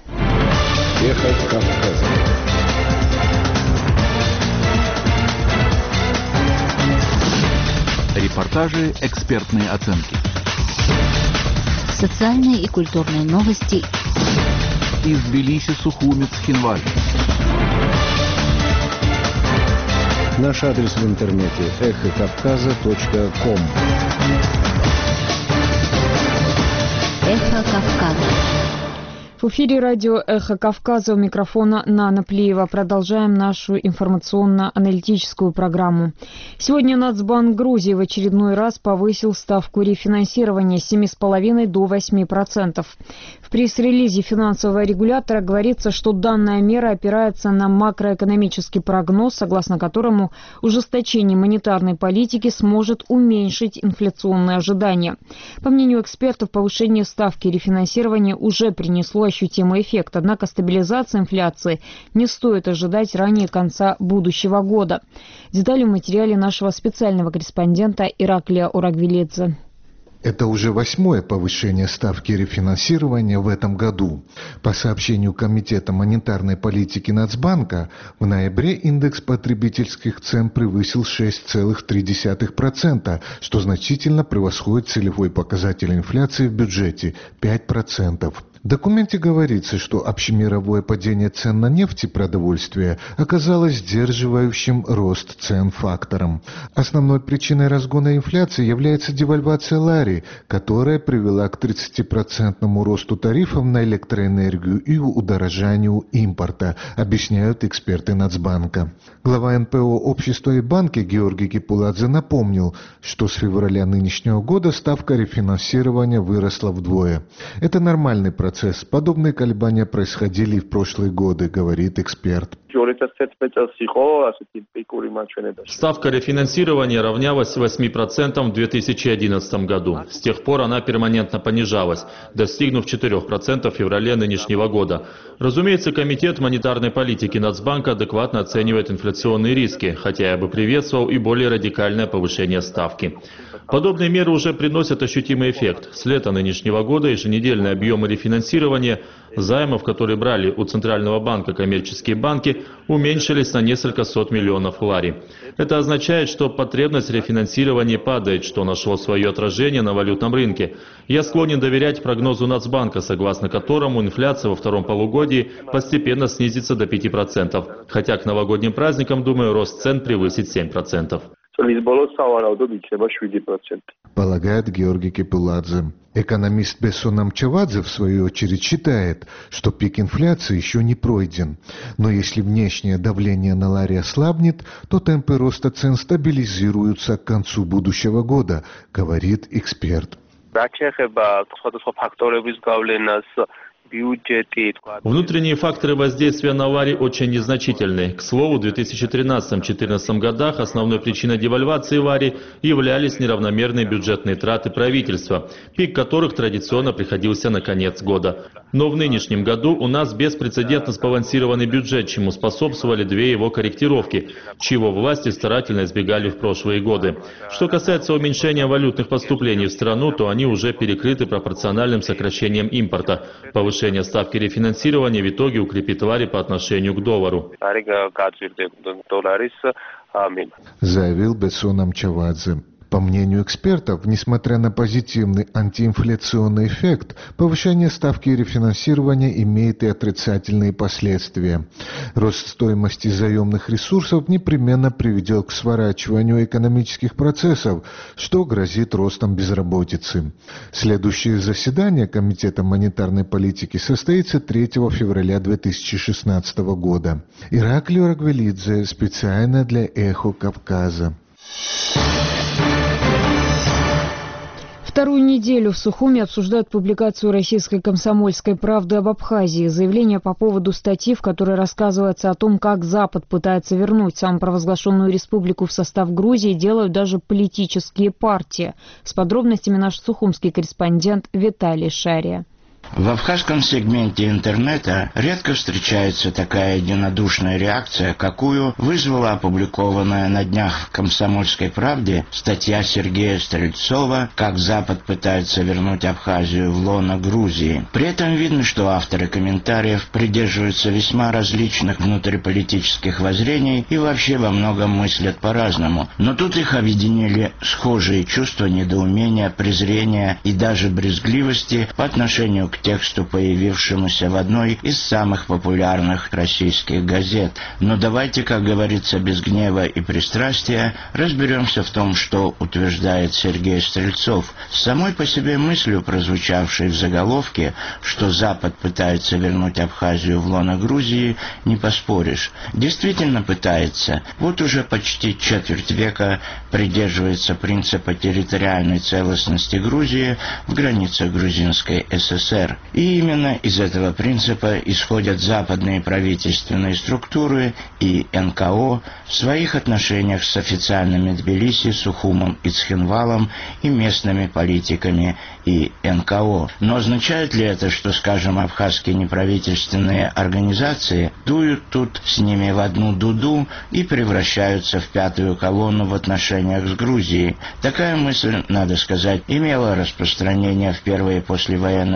Эхо Кавказа. Репортажи, экспертные оценки. Социальные и культурные новости. Из Тбилиси, Сухуми, Цхинвали. Наш адрес в интернете эхо кавказа точка ком. Эхо Кавказа. В эфире радио «Эхо Кавказа», у микрофона Нана Плиева. Продолжаем нашу информационно-аналитическую программу. Сегодня Нацбанк Грузии в очередной раз повысил ставку рефинансирования с семи целых пяти десятых до восьми процентов. В пресс-релизе финансового регулятора говорится, что данная мера опирается на макроэкономический прогноз, согласно которому ужесточение монетарной политики сможет уменьшить инфляционные ожидания. По мнению экспертов, повышение ставки рефинансирования уже принесло ощутимый эффект, однако стабилизация инфляции не стоит ожидать ранее конца будущего года. Детали в материале нашего специального корреспондента Ираклия Орагвилидзе. Это уже восьмое повышение ставки рефинансирования в этом году. По сообщению Комитета монетарной политики Нацбанка, в ноябре индекс потребительских цен превысил шесть целых три десятых процента, что значительно превосходит целевой показатель инфляции в бюджете – пять процентов. В документе говорится, что общемировое падение цен на нефть и продовольствие оказалось сдерживающим рост цен фактором. Основной причиной разгона инфляции является девальвация лари, которая привела к тридцатипроцентному росту тарифов на электроэнергию и удорожанию импорта, объясняют эксперты Нацбанка. Глава эн пэ о «Общества и банки» Георгий Кепуладзе напомнил, что с февраля нынешнего года ставка рефинансирования выросла вдвое. Это нормальный процесс. Подобные колебания происходили и в прошлые годы, говорит эксперт. Ставка рефинансирования равнялась восьми процентам в две тысячи одиннадцатом году. С тех пор она перманентно понижалась, достигнув четырёх процентов в феврале нынешнего года. Разумеется, Комитет монетарной политики Нацбанка адекватно оценивает инфляционные риски, хотя я бы приветствовал и более радикальное повышение ставки. Подобные меры уже приносят ощутимый эффект. С лета нынешнего года еженедельные объемы рефинансирования займов, которые брали у Центрального банка коммерческие банки, уменьшились на несколько сот миллионов лари. Это означает, что потребность рефинансирования падает, что нашло свое отражение на валютном рынке. Я склонен доверять прогнозу Нацбанка, согласно которому инфляция во втором полугодии постепенно снизится до пяти процентов, хотя к новогодним праздникам, думаю, рост цен превысит семь процентов. Полагает Георгий Кепуладзе. Экономист Бесон Намчавадзе, в свою очередь, считает, что пик инфляции еще не пройден. Но если внешнее давление на лари ослабнет, то темпы роста цен стабилизируются к концу будущего года, говорит эксперт. Внутренние факторы воздействия на лари очень незначительны. К слову, в две тысячи тринадцатом — две тысячи четырнадцатом годах основной причиной девальвации лари являлись неравномерные бюджетные траты правительства, пик которых традиционно приходился на конец года. Но в нынешнем году у нас беспрецедентно сбалансированный бюджет, чему способствовали две его корректировки, чего власти старательно избегали в прошлые годы. Что касается уменьшения валютных поступлений в страну, то они уже перекрыты пропорциональным сокращением импорта. Повышение ставки рефинансирования в итоге укрепит лари по отношению к доллару. Заявил Бесон Намчавадзе. По мнению экспертов, несмотря на позитивный антиинфляционный эффект, повышение ставки рефинансирования имеет и отрицательные последствия. Рост стоимости заемных ресурсов непременно приведет к сворачиванию экономических процессов, что грозит ростом безработицы. Следующее заседание Комитета монетарной политики состоится третьего февраля две тысячи шестнадцатого года. Ираклий Рагвелидзе, специально для «Эхо Кавказа». Вторую неделю в Сухуми обсуждают публикацию российской «Комсомольской правды» об Абхазии. Заявление по поводу статьи, в которой рассказывается о том, как Запад пытается вернуть самопровозглашенную республику в состав Грузии, делают даже политические партии. С подробностями наш сухумский корреспондент Виталий Шария. В абхазском сегменте интернета редко встречается такая единодушная реакция, какую вызвала опубликованная на днях в «Комсомольской правде» статья Сергея Стрельцова «Как Запад пытается вернуть Абхазию в лоно Грузии». При этом видно, что авторы комментариев придерживаются весьма различных внутриполитических воззрений и вообще во многом мыслят по-разному. Но тут их объединили схожие чувства недоумения, презрения и даже брезгливости по отношению к тексту, появившемуся в одной из самых популярных российских газет. Но давайте, как говорится, без гнева и пристрастия разберемся в том, что утверждает Сергей Стрельцов. С самой по себе мыслью, прозвучавшей в заголовке, что Запад пытается вернуть Абхазию в лоно Грузии, не поспоришь. Действительно пытается. Вот уже почти четверть века придерживается принципа территориальной целостности Грузии в границах Грузинской ССР. И именно из этого принципа исходят западные правительственные структуры и эн ка о в своих отношениях с официальными Тбилиси, Сухумом и Цхинвалом и местными политиками и эн ка о. Но означает ли это, что, скажем, абхазские неправительственные организации дуют тут с ними в одну дуду и превращаются в пятую колонну в отношениях с Грузией? Такая мысль, надо сказать, имела распространение в первые послевоенные годы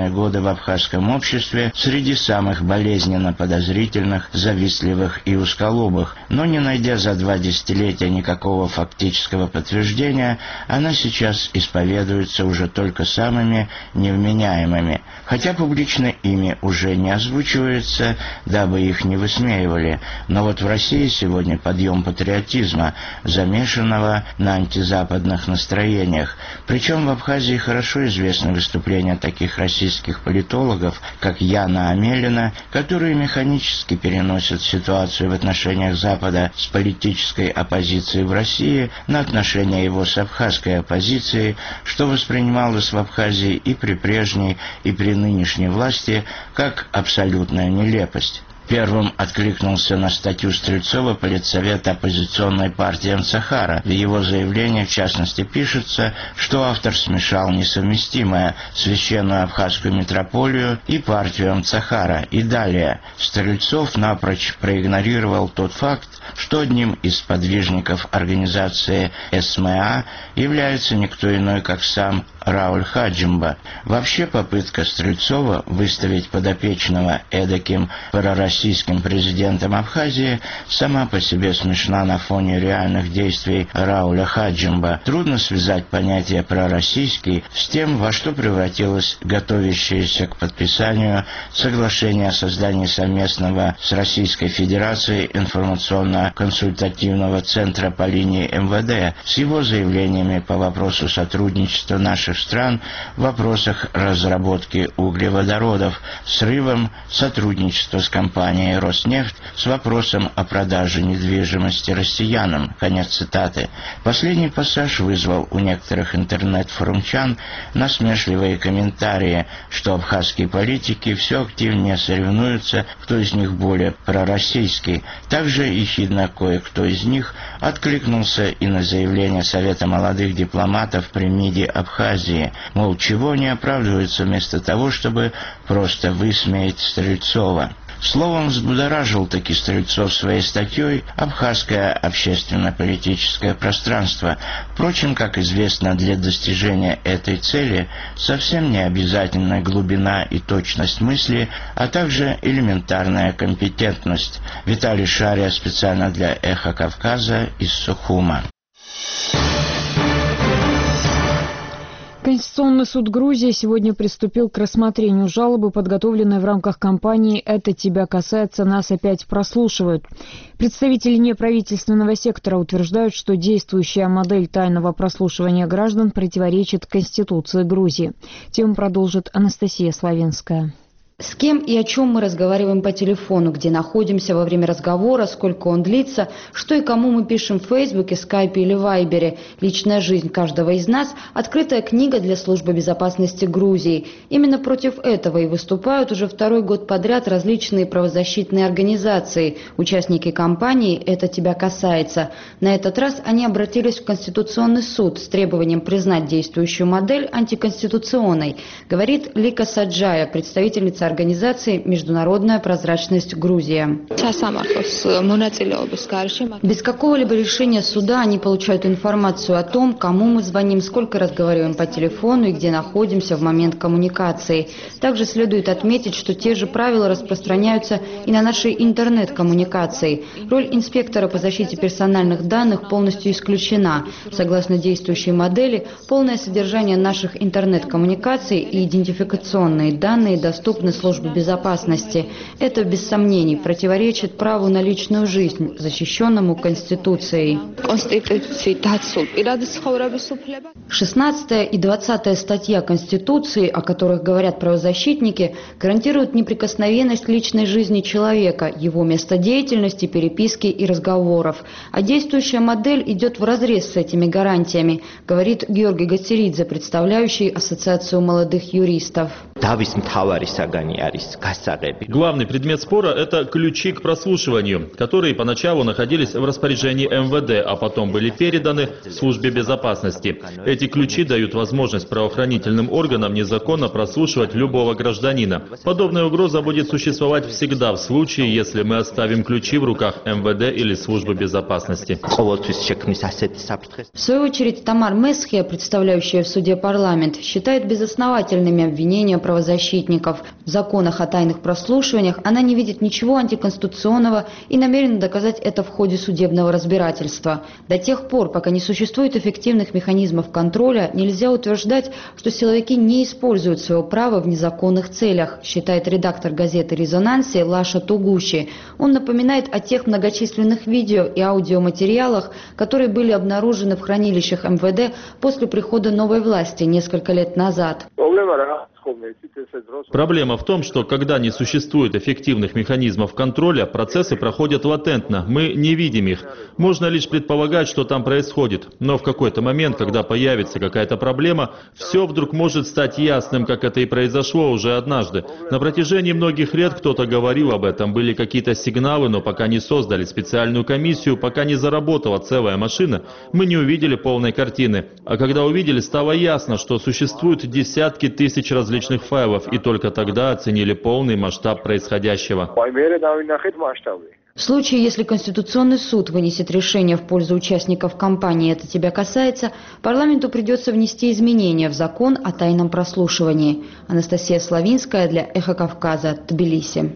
в абхазском обществе среди самых болезненно подозрительных, завистливых и узколобых, но не найдя за два десятилетия никакого фактического подтверждения, она сейчас исповедуется уже только самыми невменяемыми, хотя публично ими уже не озвучивается, дабы их не высмеивали. Но вот в России сегодня подъем патриотизма, замешанного на антизападных настроениях. Причем в Абхазии хорошо известны выступления таких российских политологов, как Яна Амелина, которые механически переносят ситуацию в отношениях Запада с политической оппозицией в России на отношения его с абхазской оппозицией, что воспринималось в Абхазии и при прежней, и при нынешней власти как абсолютная нелепость. Первым откликнулся на статью Стрельцова политсовет оппозиционной партии Амцахара. В его заявлении, в частности, пишется, что автор смешал несовместимое священную абхазскую митрополию и партию Амцахара. И далее Стрельцов напрочь проигнорировал тот факт, что одним из подвижников организации СМА является никто иной, как сам Рауль Хаджимба. Вообще попытка Стрельцова выставить подопечного эдаким пророссийским президентом Абхазии сама по себе смешна на фоне реальных действий Рауля Хаджимба. Трудно связать понятие «пророссийский» с тем, во что превратилось готовящееся к подписанию соглашение о создании совместного с Российской Федерацией информационно-консультативного центра по линии эм вэ дэ с его заявлениями по вопросу сотрудничества наших стран в вопросах разработки углеводородов, срывом сотрудничества с компанией «Роснефть», с вопросом о продаже недвижимости россиянам. Конец цитаты. Последний пассаж вызвал у некоторых интернет-форумчан насмешливые комментарии, что абхазские политики все активнее соревнуются, кто из них более пророссийский. Также ехидно кое-кто из них откликнулся и на заявление Совета молодых дипломатов при МИДе Абхазии, мол, чего они оправдываются вместо того, чтобы просто высмеять Стрельцова. Словом, взбудоражил таки Стрельцов своей статьей абхазское общественно-политическое пространство. Впрочем, как известно, для достижения этой цели совсем не обязательна глубина и точность мысли, а также элементарная компетентность. Виталий Шария специально для «Эхо Кавказа» из Сухума. Конституционный суд Грузии сегодня приступил к рассмотрению жалобы, подготовленной в рамках кампании «Это тебя касается, нас опять прослушивают». Представители неправительственного сектора утверждают, что действующая модель тайного прослушивания граждан противоречит Конституции Грузии. Тему продолжит Анастасия Славенская. С кем и о чем мы разговариваем по телефону, где находимся во время разговора, сколько он длится, что и кому мы пишем в Фейсбуке, Скайпе или Вайбере. Личная жизнь каждого из нас – открытая книга для службы безопасности Грузии. Именно против этого и выступают уже второй год подряд различные правозащитные организации. Участники кампании «Это тебя касается». На этот раз они обратились в Конституционный суд с требованием признать действующую модель антиконституционной, говорит Лика Саджая, представительница организации «Международная прозрачность Грузия». Без какого-либо решения суда они получают информацию о том, кому мы звоним, сколько разговариваем по телефону и где находимся в момент коммуникации. Также следует отметить, что те же правила распространяются и на наши интернет-коммуникации. Роль инспектора по защите персональных данных полностью исключена. Согласно действующей модели, полное содержание наших интернет-коммуникаций и идентификационные данные доступны службе безопасности. Это, без сомнений, противоречит праву на личную жизнь, защищенному Конституцией. шестнадцатая и двадцатая статья Конституции, о которых говорят правозащитники, гарантируют неприкосновенность личной жизни человека, его места деятельности, переписки и разговоров. А действующая модель идет вразрез с этими гарантиями, говорит Георгий Гацеридзе, представляющий Ассоциацию молодых юристов. Главный предмет спора – это ключи к прослушиванию, которые поначалу находились в распоряжении эм вэ дэ, а потом были переданы службе безопасности. Эти ключи дают возможность правоохранительным органам незаконно прослушивать любого гражданина. Подобная угроза будет существовать всегда в случае, если мы оставим ключи в руках эм вэ дэ или службы безопасности. В свою очередь, Тамар Месхия, представляющая в суде парламент, считает безосновательными обвинения правозащитников. В законах о тайных прослушиваниях она не видит ничего антиконституционного и намерена доказать это в ходе судебного разбирательства. До тех пор, пока не существует эффективных механизмов контроля, нельзя утверждать, что силовики не используют своего права в незаконных целях, считает редактор газеты «Резонансе» Лаша Тугуши. Он напоминает о тех многочисленных видео и аудиоматериалах, которые были обнаружены в хранилищах эм вэ дэ после прихода новой власти несколько лет назад. Проблема в том, что когда не существует эффективных механизмов контроля, процессы проходят латентно, мы не видим их. Можно лишь предполагать, что там происходит. Но в какой-то момент, когда появится какая-то проблема, все вдруг может стать ясным, как это и произошло уже однажды. На протяжении многих лет кто-то говорил об этом, были какие-то сигналы, но пока не создали специальную комиссию, пока не заработала целая машина, мы не увидели полной картины. А когда увидели, стало ясно, что существуют десятки тысяч различных файлов, и только тогда оценили полный масштаб происходящего. В случае, если Конституционный суд вынесет решение в пользу участников кампании «Это тебя касается», парламенту придется внести изменения в закон о тайном прослушивании. Анастасия Славинская для «Эхо Кавказа», Тбилиси.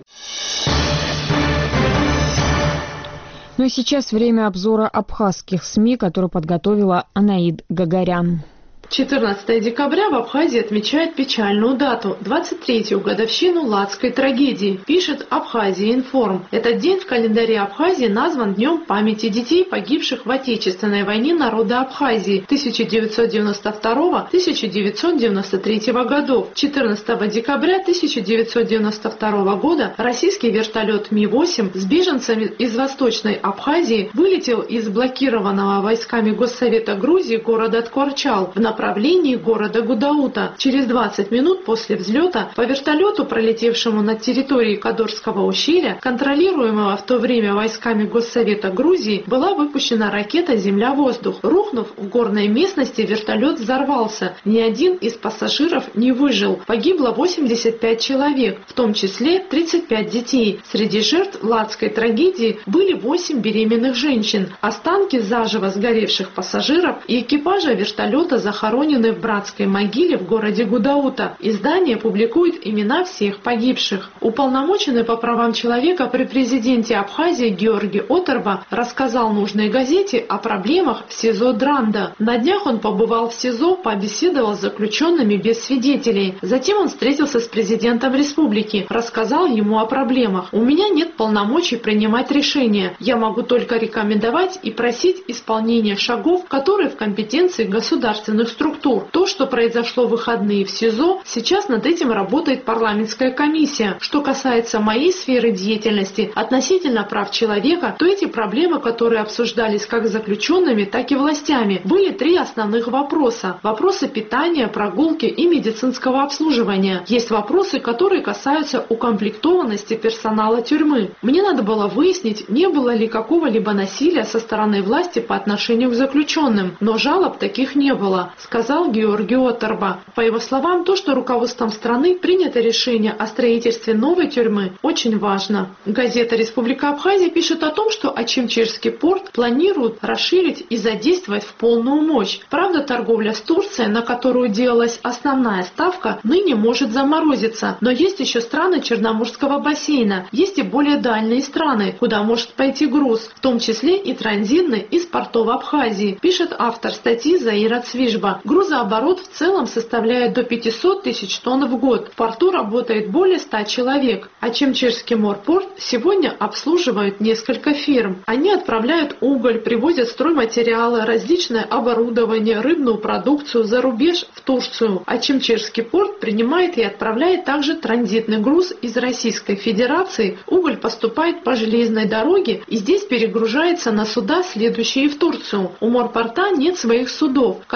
Ну и сейчас время обзора абхазских СМИ, который подготовила Анаид Гагарян. четырнадцатого декабря в Абхазии отмечают печальную дату – двадцать третью годовщину Ладской трагедии, пишет Абхазия Информ. Этот день в календаре Абхазии назван Днем памяти детей, погибших в Отечественной войне народа Абхазии тысяча девятьсот девяносто второго — тысяча девятьсот девяносто третьего годов. четырнадцатого декабря тысяча девятьсот девяносто второго года российский вертолет Ми восемь с беженцами из Восточной Абхазии вылетел из блокированного войсками Госсовета Грузии города Ткорчал в направлении города Гудаута. Через двадцать минут после взлета по вертолету, пролетевшему над территорией Кадорского ущелья, контролируемого в то время войсками Госсовета Грузии, была выпущена ракета «Земля-воздух». Рухнув в горной местности, вертолет взорвался. Ни один из пассажиров не выжил. Погибло восемьдесят пять человек, в том числе тридцать пять детей. Среди жертв Ладской трагедии были восемь беременных женщин. Останки заживо сгоревших пассажиров и экипажа вертолета захоронены в братской могиле в городе Гудаута. Издание публикует имена всех погибших. Уполномоченный по правам человека при президенте Абхазии Георгий Оторба рассказал нужной газете о проблемах в СИЗО Дранда. На днях он побывал в СИЗО, побеседовал с заключенными без свидетелей. Затем он встретился с президентом республики, рассказал ему о проблемах. «У меня нет полномочий принимать решения. Я могу только рекомендовать и просить исполнения шагов, которые в компетенции государственных структур. То, что произошло в выходные в СИЗО, сейчас над этим работает парламентская комиссия. Что касается моей сферы деятельности относительно прав человека, то эти проблемы, которые обсуждались как с заключенными, так и властями, были три основных вопроса. Вопросы питания, прогулки и медицинского обслуживания. Есть вопросы, которые касаются укомплектованности персонала тюрьмы. Мне надо было выяснить, не было ли какого-либо насилия со стороны власти по отношению к заключенным, но жалоб таких не было», сказал Георгий Оторба. По его словам, то, что руководством страны принято решение о строительстве новой тюрьмы, очень важно. Газета «Республика Абхазия» пишет о том, что Очимчирский порт планируют расширить и задействовать в полную мощь. Правда, торговля с Турцией, на которую делалась основная ставка, ныне может заморозиться. Но есть еще страны Черноморского бассейна, есть и более дальние страны, куда может пойти груз, в том числе и транзитный из портов Абхазии, пишет автор статьи Заира Цвижба. Грузооборот в целом составляет до пятисот тысяч тонн в год. В порту работает более ста человек. Очимчирский морпорт сегодня обслуживает несколько фирм. Они отправляют уголь, привозят стройматериалы, различное оборудование, рыбную продукцию за рубеж в Турцию. Очимчирский порт принимает и отправляет также транзитный груз из Российской Федерации. Уголь поступает по железной дороге и здесь перегружается на суда, следующие в Турцию. У морпорта нет своих судов, которые перевозят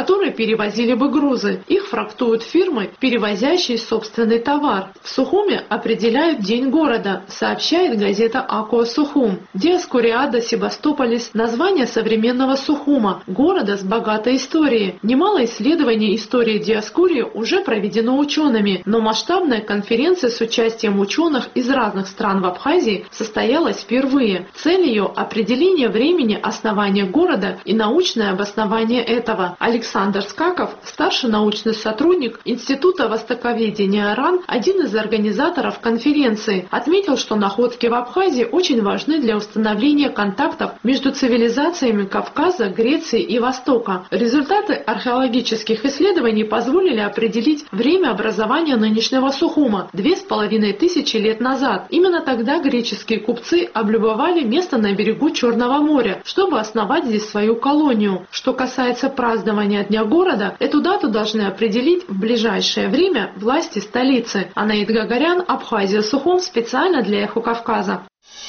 перевозили бы грузы. Их фрактуют фирмы, перевозящие собственный товар. В Сухуме определяют День города, сообщает газета «Акуа Сухум». Диаскуриада Себастополис – название современного Сухума, города с богатой историей. Немало исследований истории Диаскурии уже проведено учеными, но масштабная конференция с участием ученых из разных стран в Абхазии состоялась впервые. Цель ее – определение времени основания города и научное обоснование этого. Александр Скаков, старший научный сотрудник Института востоковедения РАН, один из организаторов конференции, отметил, что находки в Абхазии очень важны для установления контактов между цивилизациями Кавказа, Греции и Востока. Результаты археологических исследований позволили определить время образования нынешнего Сухума – две с половиной тысячи лет назад. Именно тогда греческие купцы облюбовали место на берегу Черного моря, чтобы основать здесь свою колонию. Что касается празднования Дня города, эту дату должны определить в ближайшее время власти столицы. Анаид Гагарян, Абхазия, Сухум, специально для Эхо Кавказа.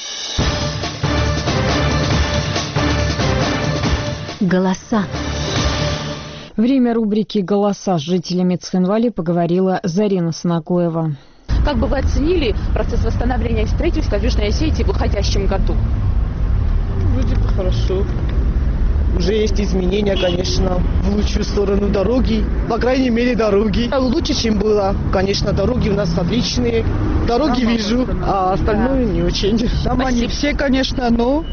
Голоса. Время рубрики «Голоса» с жителями Цхинвали поговорила Зарина Санакоева. Как бы вы оценили процесс восстановления и строительства в Южной Осетии в уходящем году? Вроде бы хорошо. Уже есть изменения, конечно, в лучшую сторону дороги. По крайней мере, дороги. Лучше, чем было. Конечно, дороги у нас отличные. Дороги Дома вижу, а остальное да. не очень. Дома не все, конечно, но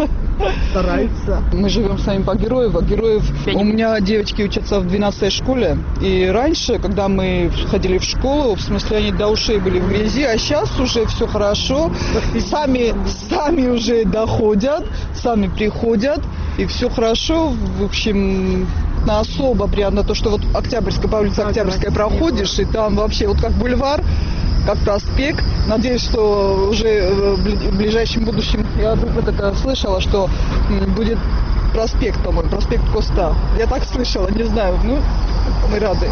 стараются. Мы живем с вами по Героево. Героев. У меня девочки учатся в двенадцатой школе. И раньше, когда мы ходили в школу, в смысле, они до ушей были в грязи, а сейчас уже все хорошо. Сами, сами уже доходят, сами приходят. И все хорошо, в общем, особо приятно то, что вот Октябрьская, по улице Октябрьская проходишь, и там вообще вот как бульвар, как проспект. Надеюсь, что уже в ближайшем будущем, я вот это слышала, что будет проспект, по-моему, проспект Коста. Я так слышала, не знаю, ну, мы рады.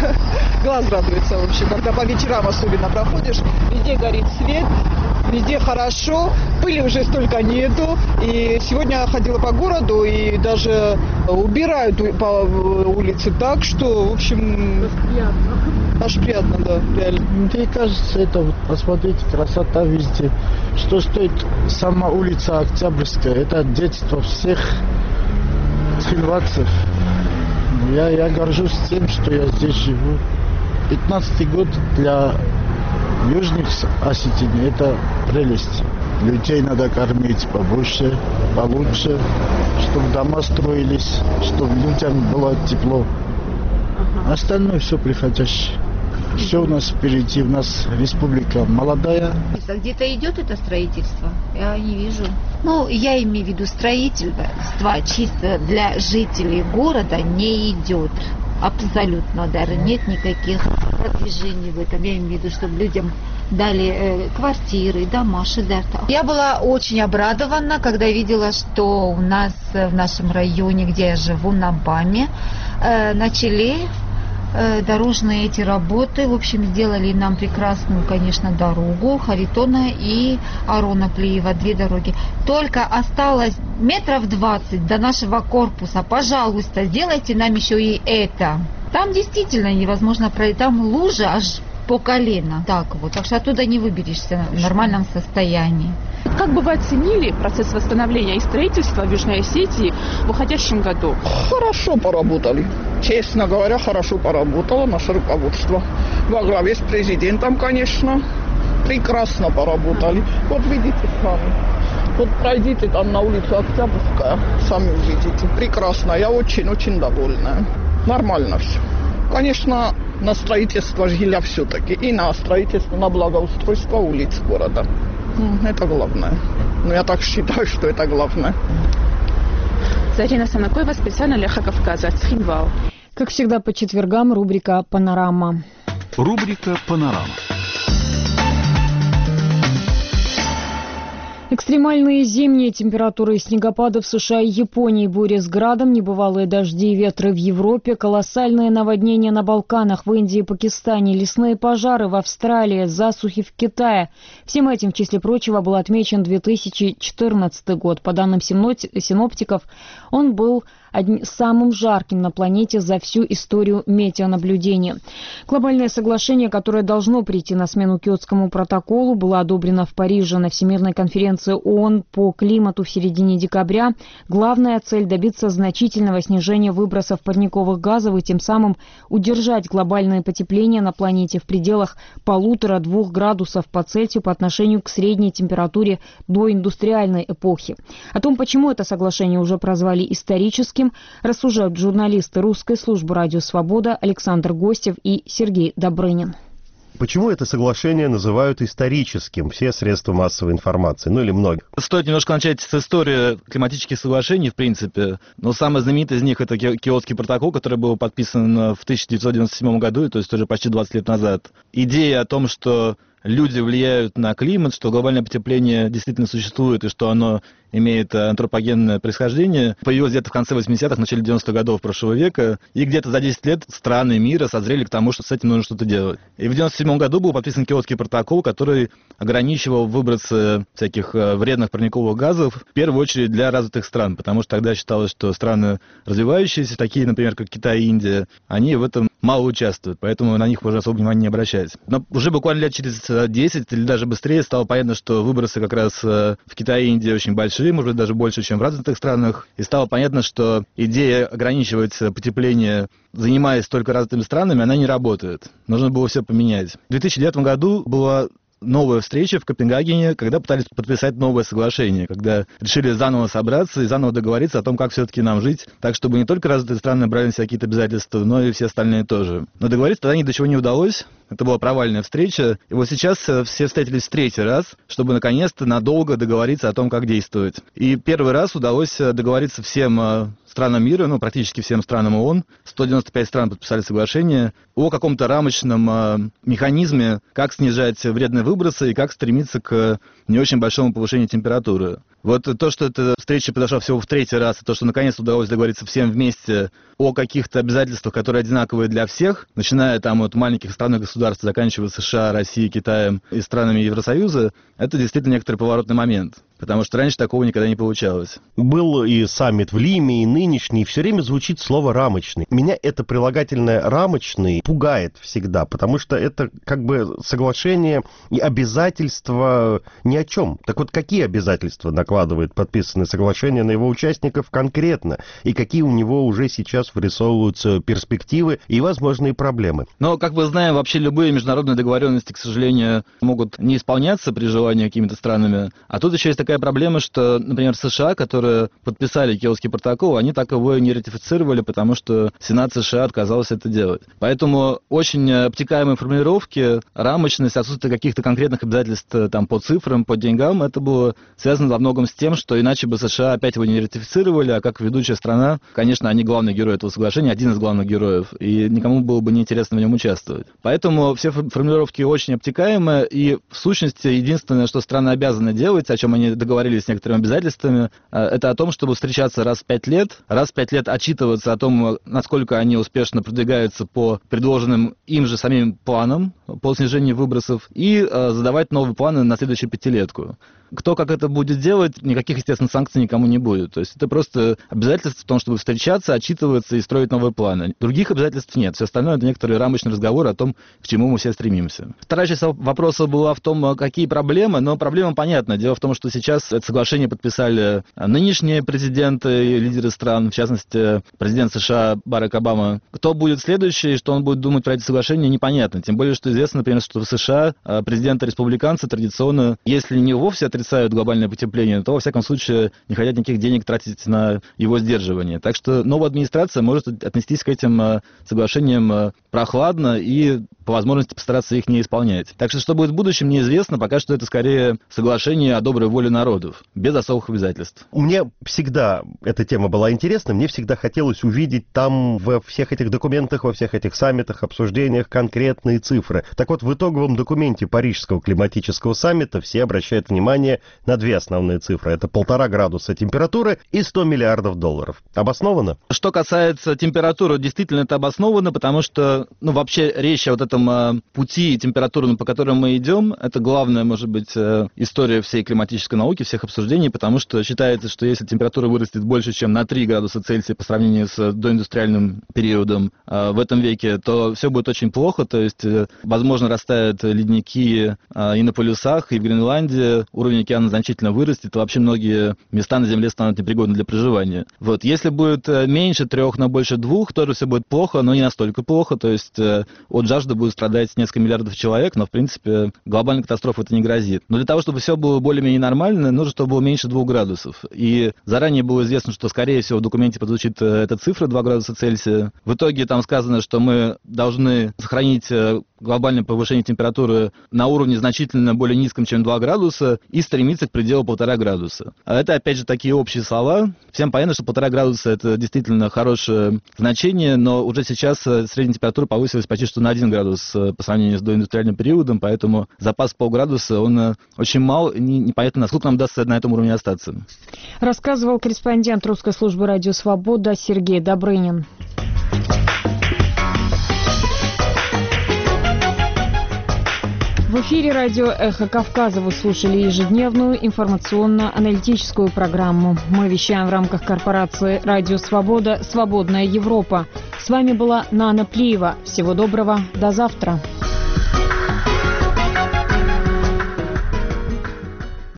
Глаз радуется, в общем, когда по вечерам особенно проходишь, везде горит свет, везде хорошо, пыли уже столько нету. И сегодня я ходила по городу и даже убирают по улице так, что, в общем, приятно. Аж приятно, да, реально. Мне кажется, это вот, посмотрите, красота везде. Что стоит сама улица Октябрьская, это детство всех цхинвальцев. Я, я горжусь тем, что я здесь живу. пятнадцатый год для южных осетин – это прелесть. Людей надо кормить побольше, получше, чтобы дома строились, чтобы людям было тепло. Остальное все приходящее. Все у нас впереди, у нас республика молодая. Где-то идет это строительство? Я не вижу. Ну, я имею в виду строительство чисто для жителей города не идет. Абсолютно даже нет никаких продвижений в этом. Я имею в виду, чтобы людям дали э, квартиры, дома, шедерта. Я была очень обрадована, когда видела, что у нас в нашем районе, где я живу, на Баме, э, начали дорожные эти работы. В общем, сделали нам прекрасную, конечно, дорогу Харитона и Арона Клеева, две дороги. Только осталось метров двадцать до нашего корпуса. Пожалуйста, сделайте нам еще и это. Там действительно невозможно пройти. Там лужа аж по колено. Так вот. Так что оттуда не выберешься в нормальном состоянии. Как бы вы оценили процесс восстановления и строительства в Южной Осетии в уходящем году? Хорошо поработали. Честно говоря, хорошо поработало наше руководство. Во главе с президентом, конечно, прекрасно поработали. Вот видите сами. Вот пройдите там на улицу Октябрьская, сами увидите. Прекрасно. Я очень-очень довольна. Нормально все. Конечно, на строительство жилья все-таки. И на строительство, на благоустройство улиц города. Это главное. Но я так считаю, что это главное. Зарина Санакоева, специально для Эхо Кавказа, Цхинвал. Как всегда по четвергам рубрика «Панорама». Рубрика «Панорама». Экстремальные зимние температуры и снегопады в США и Японии, бури с градом, небывалые дожди и ветры в Европе, колоссальные наводнения на Балканах, в Индии и Пакистане, лесные пожары в Австралии, засухи в Китае. Всем этим, в числе прочего, был отмечен две тысячи четырнадцатый год. По данным синоптиков, он был одним самым жарким на планете за всю историю метеонаблюдения. Глобальное соглашение, которое должно прийти на смену Киотскому протоколу, было одобрено в Париже на Всемирной конференции ООН по климату в середине декабря. Главная цель – добиться значительного снижения выбросов парниковых газов и тем самым удержать глобальное потепление на планете в пределах полутора-двух градусов по Цельсию по отношению к средней температуре до индустриальной эпохи. О том, почему это соглашение уже прозвали историческим, рассуждают журналисты русской службы «Радио Свобода» Александр Гостев и Сергей Добрынин. Почему это соглашение называют историческим все средства массовой информации, ну или многие? Стоит немножко начать с истории климатических соглашений, в принципе. Но самый знаменитый из них — это Киотский протокол, который был подписан в тысяча девятьсот девяносто седьмом году, то есть уже почти двадцать лет назад. Идея о том, что люди влияют на климат, что глобальное потепление действительно существует и что оно имеет антропогенное происхождение, появилась где-то в конце восьмидесятых, начале девяностых годов прошлого века, и где-то за десять лет страны мира созрели к тому, что с этим нужно что-то делать. И в девяносто седьмом году был подписан Киотский протокол, который ограничивал выбросы всяких вредных парниковых газов, в первую очередь для развитых стран, потому что тогда считалось, что страны развивающиеся, такие, например, как Китай и Индия, они в этом мало участвуют, поэтому на них уже особо внимания не обращать. Но уже буквально лет через десять или даже быстрее стало понятно, что выбросы как раз в Китае и Индии очень большие, может быть, даже больше, чем в развитых странах. И стало понятно, что идея ограничивать потепление, занимаясь только развитыми странами, она не работает. Нужно было все поменять. В две тысячи девятом году была новая встреча в Копенгагене, когда пытались подписать новое соглашение, когда решили заново собраться и заново договориться о том, как все-таки нам жить, так, чтобы не только развитые страны брали на себя какие-то обязательства, но и все остальные тоже. Но договориться тогда ни до чего не удалось. Это была провальная встреча. И вот сейчас все встретились в третий раз, чтобы наконец-то надолго договориться о том, как действовать. И первый раз удалось договориться всем странам мира, ну, практически всем странам ООН, сто девяносто пять стран подписали соглашение о каком-то рамочном э, механизме, как снижать вредные выбросы и как стремиться к не очень большому повышению температуры. Вот то, что эта встреча произошла всего в третий раз, и то, что наконец удалось договориться всем вместе о каких-то обязательствах, которые одинаковые для всех, начиная там от маленьких стран и государств, заканчивая США, Россией, Китаем и странами Евросоюза, это действительно некоторый поворотный момент. Потому что раньше такого никогда не получалось. Был и саммит в Лиме, и нынешний, и все время звучит слово «рамочный». Меня это прилагательное «рамочный» пугает всегда, потому что это как бы соглашение и обязательства ни о чем. Так вот, какие обязательства накладывает подписанное соглашение на его участников конкретно? И какие у него уже сейчас вырисовываются перспективы и возможные проблемы? Но, как мы знаем, вообще любые международные договоренности, к сожалению, могут не исполняться при желании какими-то странами. А тут еще есть такая проблема, что, например, США, которые подписали Киотский протокол, они так его и не ратифицировали, потому что Сенат США отказался это делать. Поэтому очень обтекаемые формулировки, рамочность, отсутствие каких-то конкретных обязательств там, по цифрам, по деньгам, это было связано во многом с тем, что иначе бы США опять его не ратифицировали, а как ведущая страна, конечно, они главный герой этого соглашения, один из главных героев, и никому было бы неинтересно в нем участвовать. Поэтому все формулировки очень обтекаемые, и в сущности единственное, что страны обязаны делать, о чем они договорились с некоторыми обязательствами, это о том, чтобы встречаться раз в пять лет, раз в пять лет отчитываться о том, насколько они успешно продвигаются по предложенным им же самим планам по снижению выбросов, и задавать новые планы на следующую пятилетку. Кто как это будет делать, никаких, естественно, санкций никому не будет. То есть это просто обязательство в том, чтобы встречаться, отчитываться и строить новые планы. Других обязательств нет. Все остальное — это некоторый рамочный разговор о том, к чему мы все стремимся. Вторая часть вопроса была в том, какие проблемы. Но проблема понятна. Дело в том, что сейчас это соглашение подписали нынешние президенты и лидеры стран, в частности, президент США Барак Обама. Кто будет следующий, что он будет думать про эти соглашения, непонятно. Тем более, что известно, например, что в США президенты-республиканцы традиционно, если не вовсе отрицают глобальное потепление, то, во всяком случае, не хотят никаких денег тратить на его сдерживание. Так что новая администрация может отнестись к этим соглашениям прохладно и по возможности постараться их не исполнять. Так что, что будет в будущем, неизвестно. Пока что это скорее соглашение о доброй воле народов, без особых обязательств. Мне всегда эта тема была интересна. Мне всегда хотелось увидеть там во всех этих документах, во всех этих саммитах, обсуждениях конкретные цифры. Так вот, в итоговом документе Парижского климатического саммита все обращают внимание на две основные цифры. Это полтора градуса температуры и сто миллиардов долларов. Обосновано? Что касается температуры, действительно это обосновано, потому что, ну, вообще речь о вот этом пути температурном, по которому мы идем, это главная, может быть, история всей климатической науки, науки, всех обсуждений, потому что считается, что если температура вырастет больше, чем на три градуса Цельсия по сравнению с доиндустриальным периодом э, в этом веке, то все будет очень плохо, то есть, э, возможно, растают ледники э, и на полюсах, и в Гренландии уровень океана значительно вырастет, и вообще многие места на Земле станут непригодны для проживания. Вот. Если будет меньше трех, но больше двух, тоже все будет плохо, но не настолько плохо, то есть э, от жажды будет страдать несколько миллиардов человек, но, в принципе, глобальной катастрофы это не грозит. Но для того, чтобы все было более-менее нормально, нужно, чтобы было меньше двух градусов. И заранее было известно, что, скорее всего, в документе прозвучит эта цифра два градуса Цельсия. В итоге там сказано, что мы должны сохранить глобальное повышение температуры на уровне значительно более низком, чем два градуса, и стремиться к пределу полтора градуса. А это, опять же, такие общие слова. Всем понятно, что полтора градуса — это действительно хорошее значение, но уже сейчас средняя температура повысилась почти что на один градус по сравнению с доиндустриальным периодом, поэтому запас полградуса, он очень мал, и непонятно, насколько нам удастся на этом уровне остаться. Рассказывал корреспондент русской службы «Радио Свобода» Сергей Добрынин. В эфире радио «Эхо Кавказа» вы слушали ежедневную информационно-аналитическую программу. Мы вещаем в рамках корпорации «Радио Свобода. Свободная Европа». С вами была Нана Плиева. Всего доброго. До завтра.